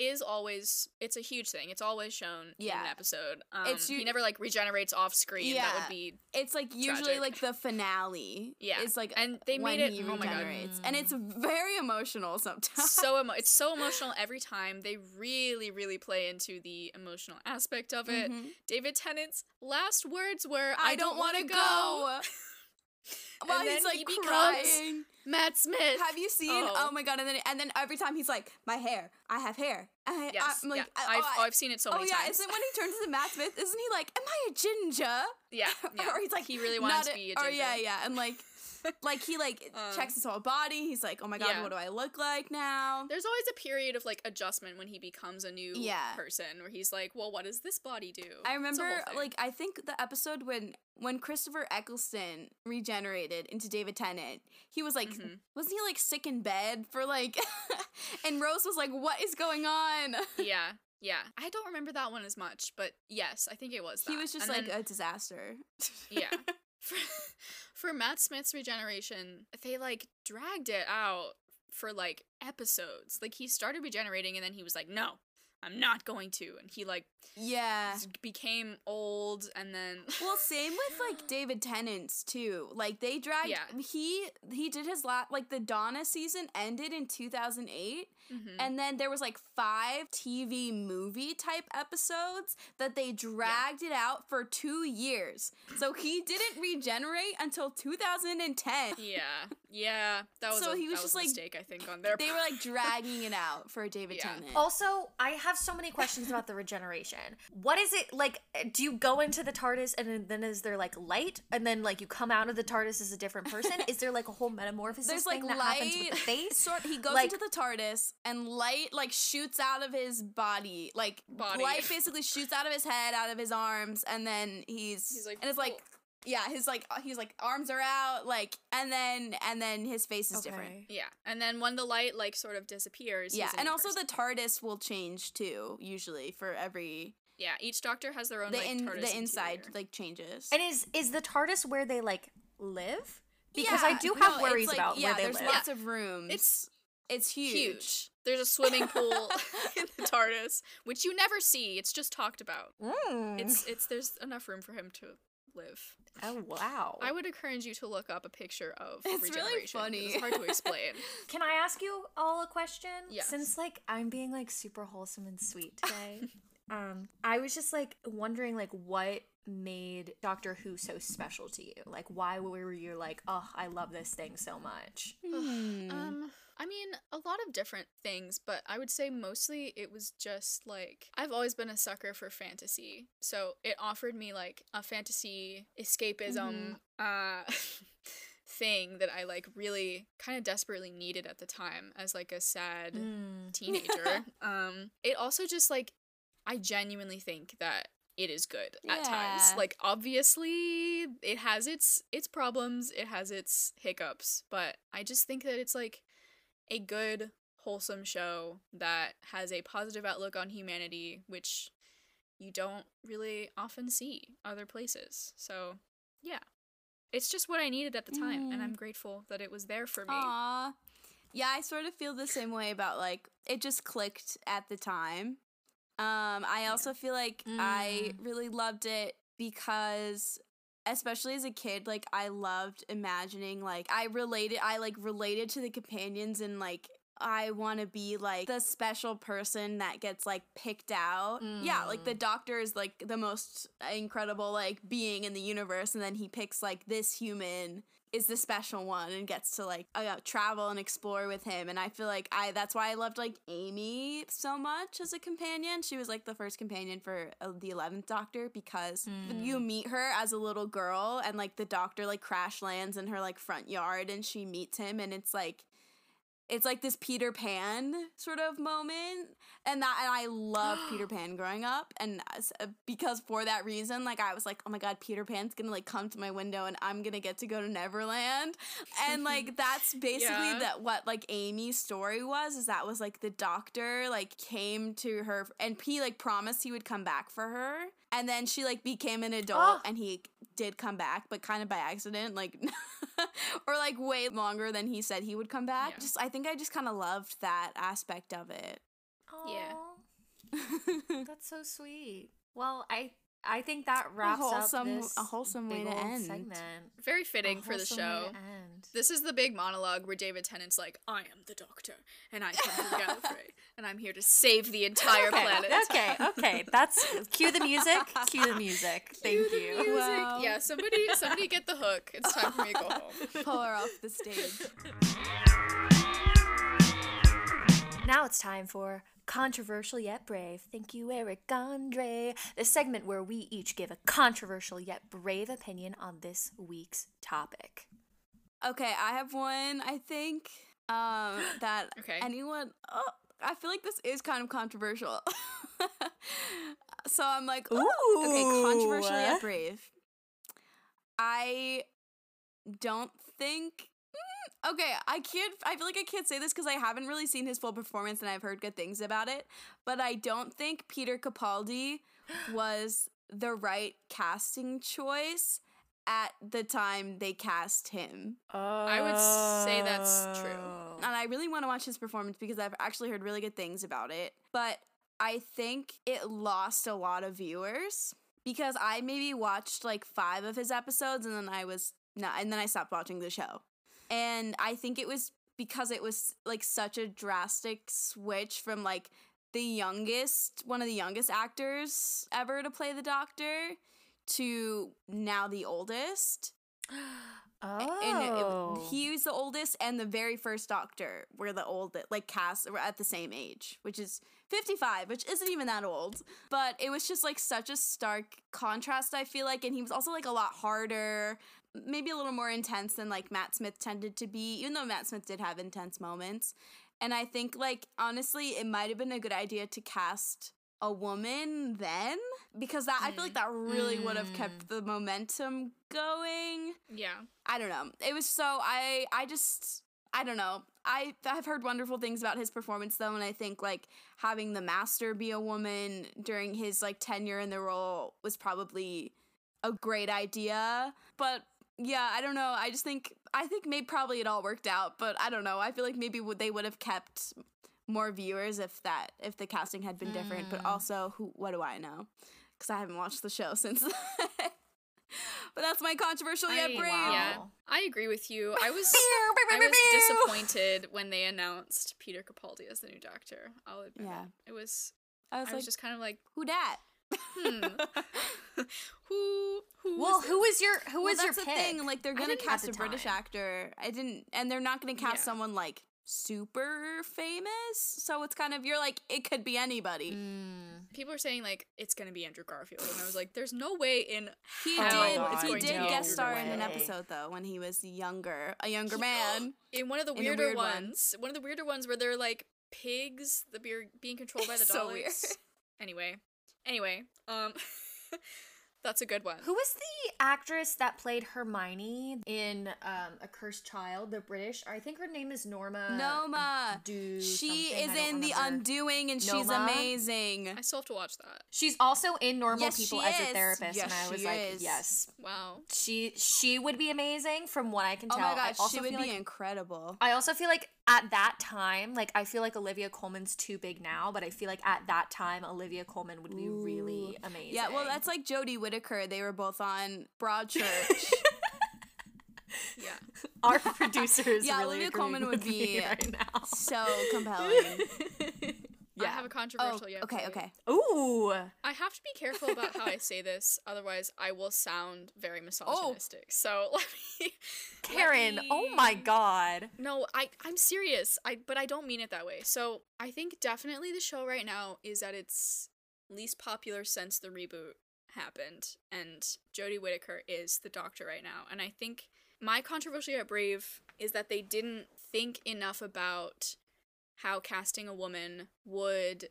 it's a huge thing. It's always shown in an episode. He never like regenerates off screen. Yeah. That would be It's like usually tragic. like the finale. Yeah. It's like and they when made it he oh my god. regenerates. And it's very emotional sometimes. It's so emotional every time. They really, really play into the emotional aspect of it. David Tennant's last words were, I don't want to go. While and he's then like he becomes crying. Matt Smith. Have you seen? Oh my god! And then every time he's like, "My hair, I have hair." Yes, I'm like, I've seen it so many times. Isn't when he turns to Matt Smith? Isn't he like, "Am I a ginger?" Yeah. Or he's like, he really wants to be a ginger. Or yeah, and like he checks his whole body. He's like, "Oh my god, what do I look like now?" There's always a period of like adjustment when he becomes a new person, where he's like, "Well, what does this body do?" I remember, like, I think the episode when Christopher Eccleston regenerated into David Tennant, he was like, wasn't he like sick in bed for like, and Rose was like, "What is going on?" Yeah. I don't remember that one as much, but yes, I think it was that. He was just and like a disaster. Yeah. For Matt Smith's regeneration, they like dragged it out for like episodes. Like he started regenerating and then he was like, "No, I'm not going to." And he like became old and then well, same with like David Tennant's too. Like they dragged he did his like the Donna season ended in 2008. And then there was like 5 TV movie type episodes that they dragged it out for 2 years. So he didn't regenerate until 2010. Yeah. That was he was just a like mistake, I think, on their part. They were like dragging it out for David Tennant. Also, I have so many questions about the regeneration. What is it like? Do you go into the TARDIS and then is there like light, and then like you come out of the TARDIS as a different person? Is there like a whole metamorphosis? There's like that light happens with the face? He goes into the TARDIS and light like shoots out of his body. Like light basically shoots out of his head, out of his arms, and then he's like, and it's like he's like arms are out, like, and then his face is different. Yeah, and then when the light like sort of disappears, and also the TARDIS will change too, usually for every. Yeah, each Doctor has their own TARDIS the inside interior. like changes. And is the TARDIS where they like live? Because I do have worries about where they live. There's lots of rooms. It's huge. There's a swimming pool in the TARDIS, which you never see. It's just talked about. It's there's enough room for him to live. Oh, wow. I would encourage you to look up a picture of It's regeneration. really funny. It's hard to explain. Can I ask you all a question? Yes. Since, like, I'm being, like, super wholesome and sweet today, I was just, like, wondering, like, what made Doctor Who so special to you? Like, why were you like, oh, I love this thing so much? I mean, a lot of different things, but I would say mostly it was just like, I've always been a sucker for fantasy. So it offered me like a fantasy escapism thing that I like really kind of desperately needed at the time as like a sad teenager. It also just like, I genuinely think that it is good at times. Like, obviously, it has its problems, it has its hiccups, but I just think that it's like a good, wholesome show that has a positive outlook on humanity, which you don't really often see other places. So, yeah. It's just what I needed at the time, and I'm grateful that it was there for me. Aww. Yeah, I sort of feel the same way about, like, it just clicked at the time. I also feel like I really loved it because, especially as a kid, like, I loved imagining, like, I related to the companions and, like, I want to be, like, the special person that gets, like, picked out. Yeah, like, the Doctor is, like, the most incredible, like, being in the universe, and then he picks, like, this human is the special one and gets to, like, travel and explore with him. And I feel like that's why I loved, like, Amy so much as a companion. She was, like, the first companion for the 11th Doctor, because you meet her as a little girl and, like, the Doctor, like, crash lands in her, like, front yard and she meets him, and it's like this Peter Pan sort of moment, and I loved Peter Pan growing up, and because for that reason, like, I was like, oh my god, Peter Pan's gonna, like, come to my window and I'm gonna get to go to Neverland, and, like, that's basically what, like, Amy's story is that was, like, the Doctor, like, came to her, and he, like, promised he would come back for her, and then she, like, became an adult, and he did come back, but kind of by accident, like, or, like, way longer than he said he would come back. Yeah. I think I just kind of loved that aspect of it. Yeah. That's so sweet. Well, I think that wraps up a wholesome way big to old end. segment. Very fitting for the Wholesome way show. to end. This is the big monologue where David Tennant's like, I am the Doctor, and I come from Gallifrey, and I'm here to save the entire planet. Okay. That's cue the music. Cue the music. Thank you. Wow. Yeah, somebody get the hook. It's time for me to go home. Pull her off the stage. Now it's time for Controversial Yet Brave. Thank you, Eric Andre. The segment where we each give a controversial yet brave opinion on this week's topic. Okay, I have one, I think, that anyone... Oh, I feel like this is kind of controversial. So I'm like, ooh. Okay, controversial yet brave. I don't think... Okay, I feel like I can't say this because I haven't really seen his full performance and I've heard good things about it, but I don't think Peter Capaldi was the right casting choice at the time they cast him. I would say that's true. And I really want to watch his performance because I've actually heard really good things about it, but I think it lost a lot of viewers because I maybe watched like 5 of his episodes and then I stopped watching the show. And I think it was because it was, like, such a drastic switch from, like, one of the youngest actors ever to play the Doctor to now the oldest. And he was the oldest, and the very first Doctor were the oldest, like, cast were at the same age, which is 55, which isn't even that old. But it was just, like, such a stark contrast, I feel like, and he was also, like, a lot harder, maybe a little more intense than, like, Matt Smith tended to be, even though Matt Smith did have intense moments. And I think, like, honestly, it might have been a good idea to cast a woman then, because I feel like that really would have kept the momentum going. Yeah. I don't know. It was so, I don't know. I've heard wonderful things about his performance, though, and I think, like, having the Master be a woman during his, like, tenure in the role was probably a great idea. But Yeah, I don't know. I think maybe probably it all worked out, but I don't know. I feel like maybe they would have kept more viewers if the casting had been different. But also, what do I know? Because I haven't watched the show since. But that's my controversial yet brave. Wow. Yeah, I agree with you. I was disappointed when they announced Peter Capaldi as the new Doctor. I'll admit it. I was just kind of like, who dat? who was your that's the pick? thing, like they're gonna cast a British actor. And they're not gonna cast someone like super famous, so it's kind of, you're like, it could be anybody. People are saying like it's gonna be Andrew Garfield, and I was like, there's no way in he did guest star in an episode though when he was a younger man in one of the weirder ones where they're like pigs being controlled by the so Daleks. weird. Anyway, that's a good one. Who was the actress that played Hermione in A Cursed Child? The British. I think her name is Norma. She is in The Undoing, and she's amazing. I still have to watch that. She's also in Normal People as a therapist, yes, and I was like, yes. Wow. She would be amazing from what I can tell. Oh my god, she would be incredible. I also feel like at that time, like, I feel like Olivia Colman's too big now, but I feel like at that time, Olivia Colman would be really amazing. Yeah, well, that's like Jodie Whittaker. They were both on Broadchurch. Yeah. Our producers really Olivia Colman would be right now. So compelling. I have a controversial yet. Okay. Ooh. I have to be careful about how I say this, otherwise I will sound very misogynistic. So Karen, oh my god. No, I'm serious. But I don't mean it that way. So I think definitely the show right now is at its least popular since the reboot happened, and Jodie Whittaker is the Doctor right now. And I think my controversial yet brave is that they didn't think enough about how casting a woman would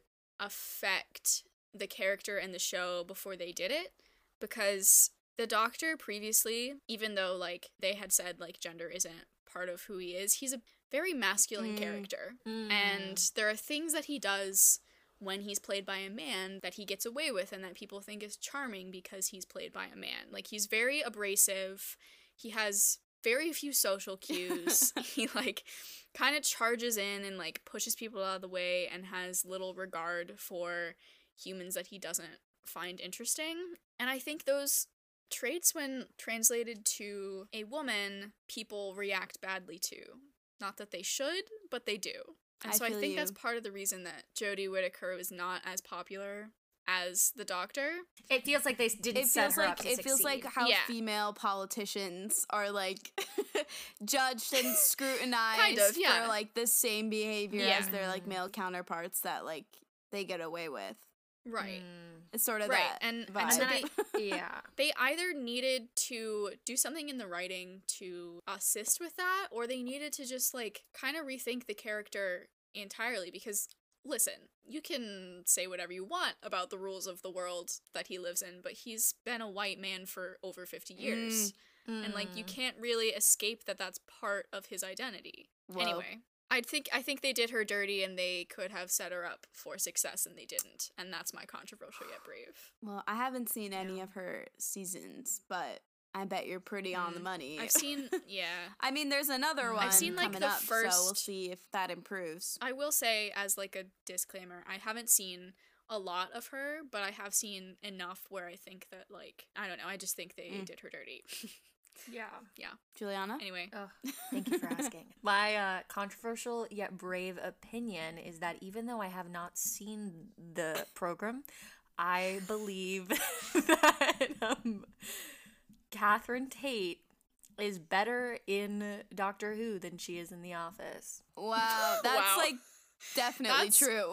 affect the character and the show before they did it, because the Doctor previously, even though like they had said like gender isn't part of who he is, he's a very masculine character, and there are things that he does when he's played by a man that he gets away with and that people think is charming because he's played by a man. Like, he's very abrasive, he has very few social cues, he like kind of charges in and like pushes people out of the way and has little regard for humans that he doesn't find interesting. And I think those traits, when translated to a woman, people react badly to. Not that they should, but they do. And so I think that's part of the reason that Jodie Whittaker was not as popular as the Doctor. It feels like they didn't set her up to succeed. It feels like how female politicians are like judged and scrutinized for like the same behavior as their like male counterparts that like they get away with. Right. It's sort of right. that And vibe. so they either needed to do something in the writing to assist with that, or they needed to just like kind of rethink the character entirely, because listen, you can say whatever you want about the rules of the world that he lives in, but he's been a white man for over 50 years. And like you can't really escape that that's part of his identity. Whoa. Anyway, I think they did her dirty, and they could have set her up for success, and they didn't. And that's my controversial yet brave. Well, I haven't seen any of her seasons, but I bet you're pretty on the money. I've seen, I mean, there's another one I've seen like coming the up, first. so we'll see if that improves. I will say, as like a disclaimer, I haven't seen a lot of her, but I have seen enough where I think that, like, I don't know, I just think they did her dirty. Yeah. Juliana? Anyway. Thank you for asking. My controversial yet brave opinion is that even though I have not seen the program, I believe that Catherine Tate is better in Doctor Who than she is in The Office. Wow. That's like definitely true.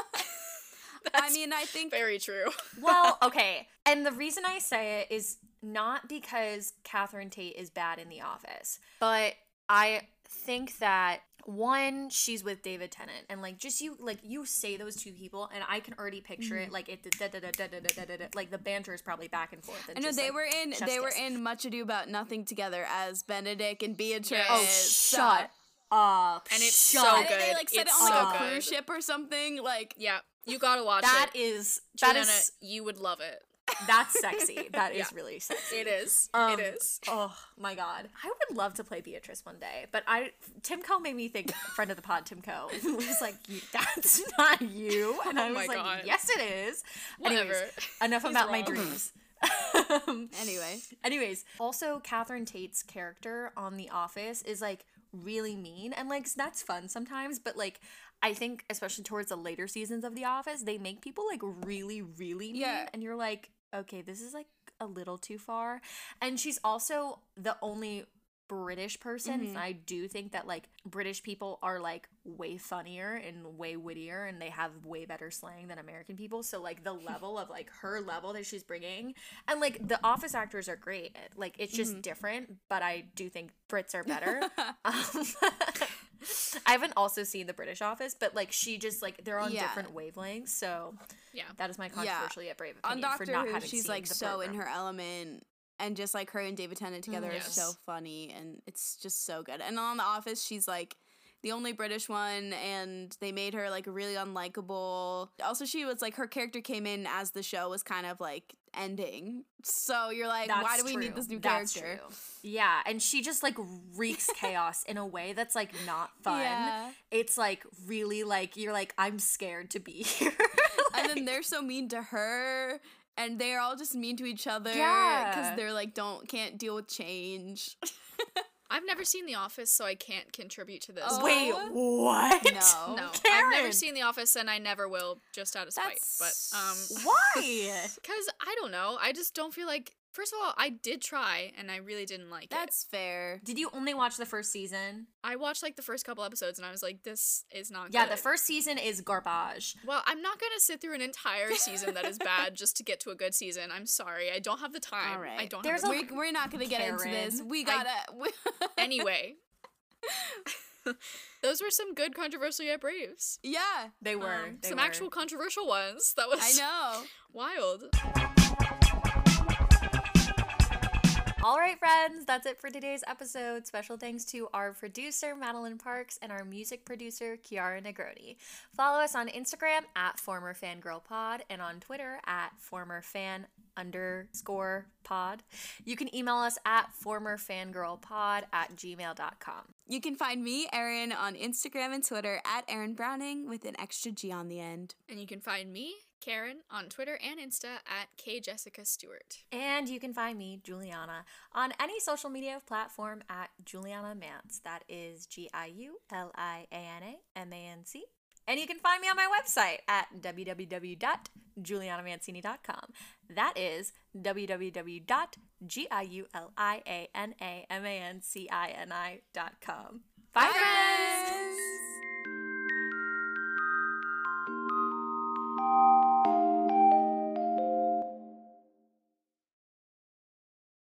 I mean, I think very true. Well, okay. And the reason I say it is not because Catherine Tate is bad in The Office, but I think that, one, she's with David Tennant, and like just you say those two people, and I can already picture it, like it like the banter is probably back and forth. I know they were in Much Ado About Nothing together as Benedict and Beatrice. Yes. Oh, shut up! And it's so good. They like said it on like a cruise ship or something. Like, yeah, you gotta watch it. That Juliana, is you would love it. That's sexy. That is Yeah. really sexy. It is. Um, It is. Oh my god. I would love to play Beatrice one day, but Timco made me think, friend of the pod, Timco, was like, that's not you. And I Oh was my like, God. yes, it is. Whatever. Anyways, enough He's about my wrong. dreams. Anyways, also Catherine Tate's character on The Office is like really mean, and like that's fun sometimes, but like I think especially towards the later seasons of The Office, they make people like really, really mean, Yeah. and you're like, okay, this is like a little too far. And she's also the only British person, and I do think that like British people are like way funnier and way wittier, and they have way better slang than American people. So like the level of like her level that she's bringing, and like the Office actors are great. Like it's just different, but I do think Brits are better. I haven't also seen the British Office, but like she just like they're on Yeah. different wavelengths. So Yeah. that is my controversial yet brave On opinion for Doctor not Who, having she's seen like the so in program. her element, and just like her and David Tennant together is Yes. so funny, and it's just so good. And on The Office, she's like the only British one, and they made her like really unlikable. Also, she was like her character came in as the show was kind of like ending, so you're like, why That's do we need true. this new That's character? true. Yeah, and she just like wreaks chaos in a way that's like not fun. Yeah. It's like really like you're like I'm scared to be here. And then they're so mean to her, and they're all just mean to each other Yeah. because they're like can't deal with change. I've never seen The Office, so I can't contribute to this. Oh. Wait, what? No. No, I've Karen. never seen The Office, and I never will, just out of spite. That's- But Why? because I don't know, I just don't feel like. First of all, I did try, and I really didn't like it. That's fair. Did you only watch the first season? I watched like the first couple episodes, and I was like, this is not. Yeah, good. the first season is garbage. Well, I'm not gonna sit through an entire season that is bad just to get to a good season. I'm sorry, I don't have the time. All right. I don't There's have a- the time. We're not gonna get into this. Karen. We gotta. Anyway. Those were some good controversial yet braves. Yeah, They were. They Some were. actual controversial ones. That was I know. wild. All right, friends, that's it for today's episode. Special thanks to our producer, Madeline Parks, and our music producer, Chiara Negroni. Follow us on Instagram at formerfangirlpod and on Twitter at formerfan_pod. You can email us at formerfangirlpod@gmail.com. You can find me, Erin, on Instagram and Twitter at Erin Browning with an extra G on the end. And you can find me, Karen, on Twitter and Insta at KJessicaStewart. And you can find me, Juliana, on any social media platform at Juliana Mance. That is GIULIANAMANC. And you can find me on my website at www.julianamancini.com. That is www.GIULIANAMANCINI.com. Bye, friends!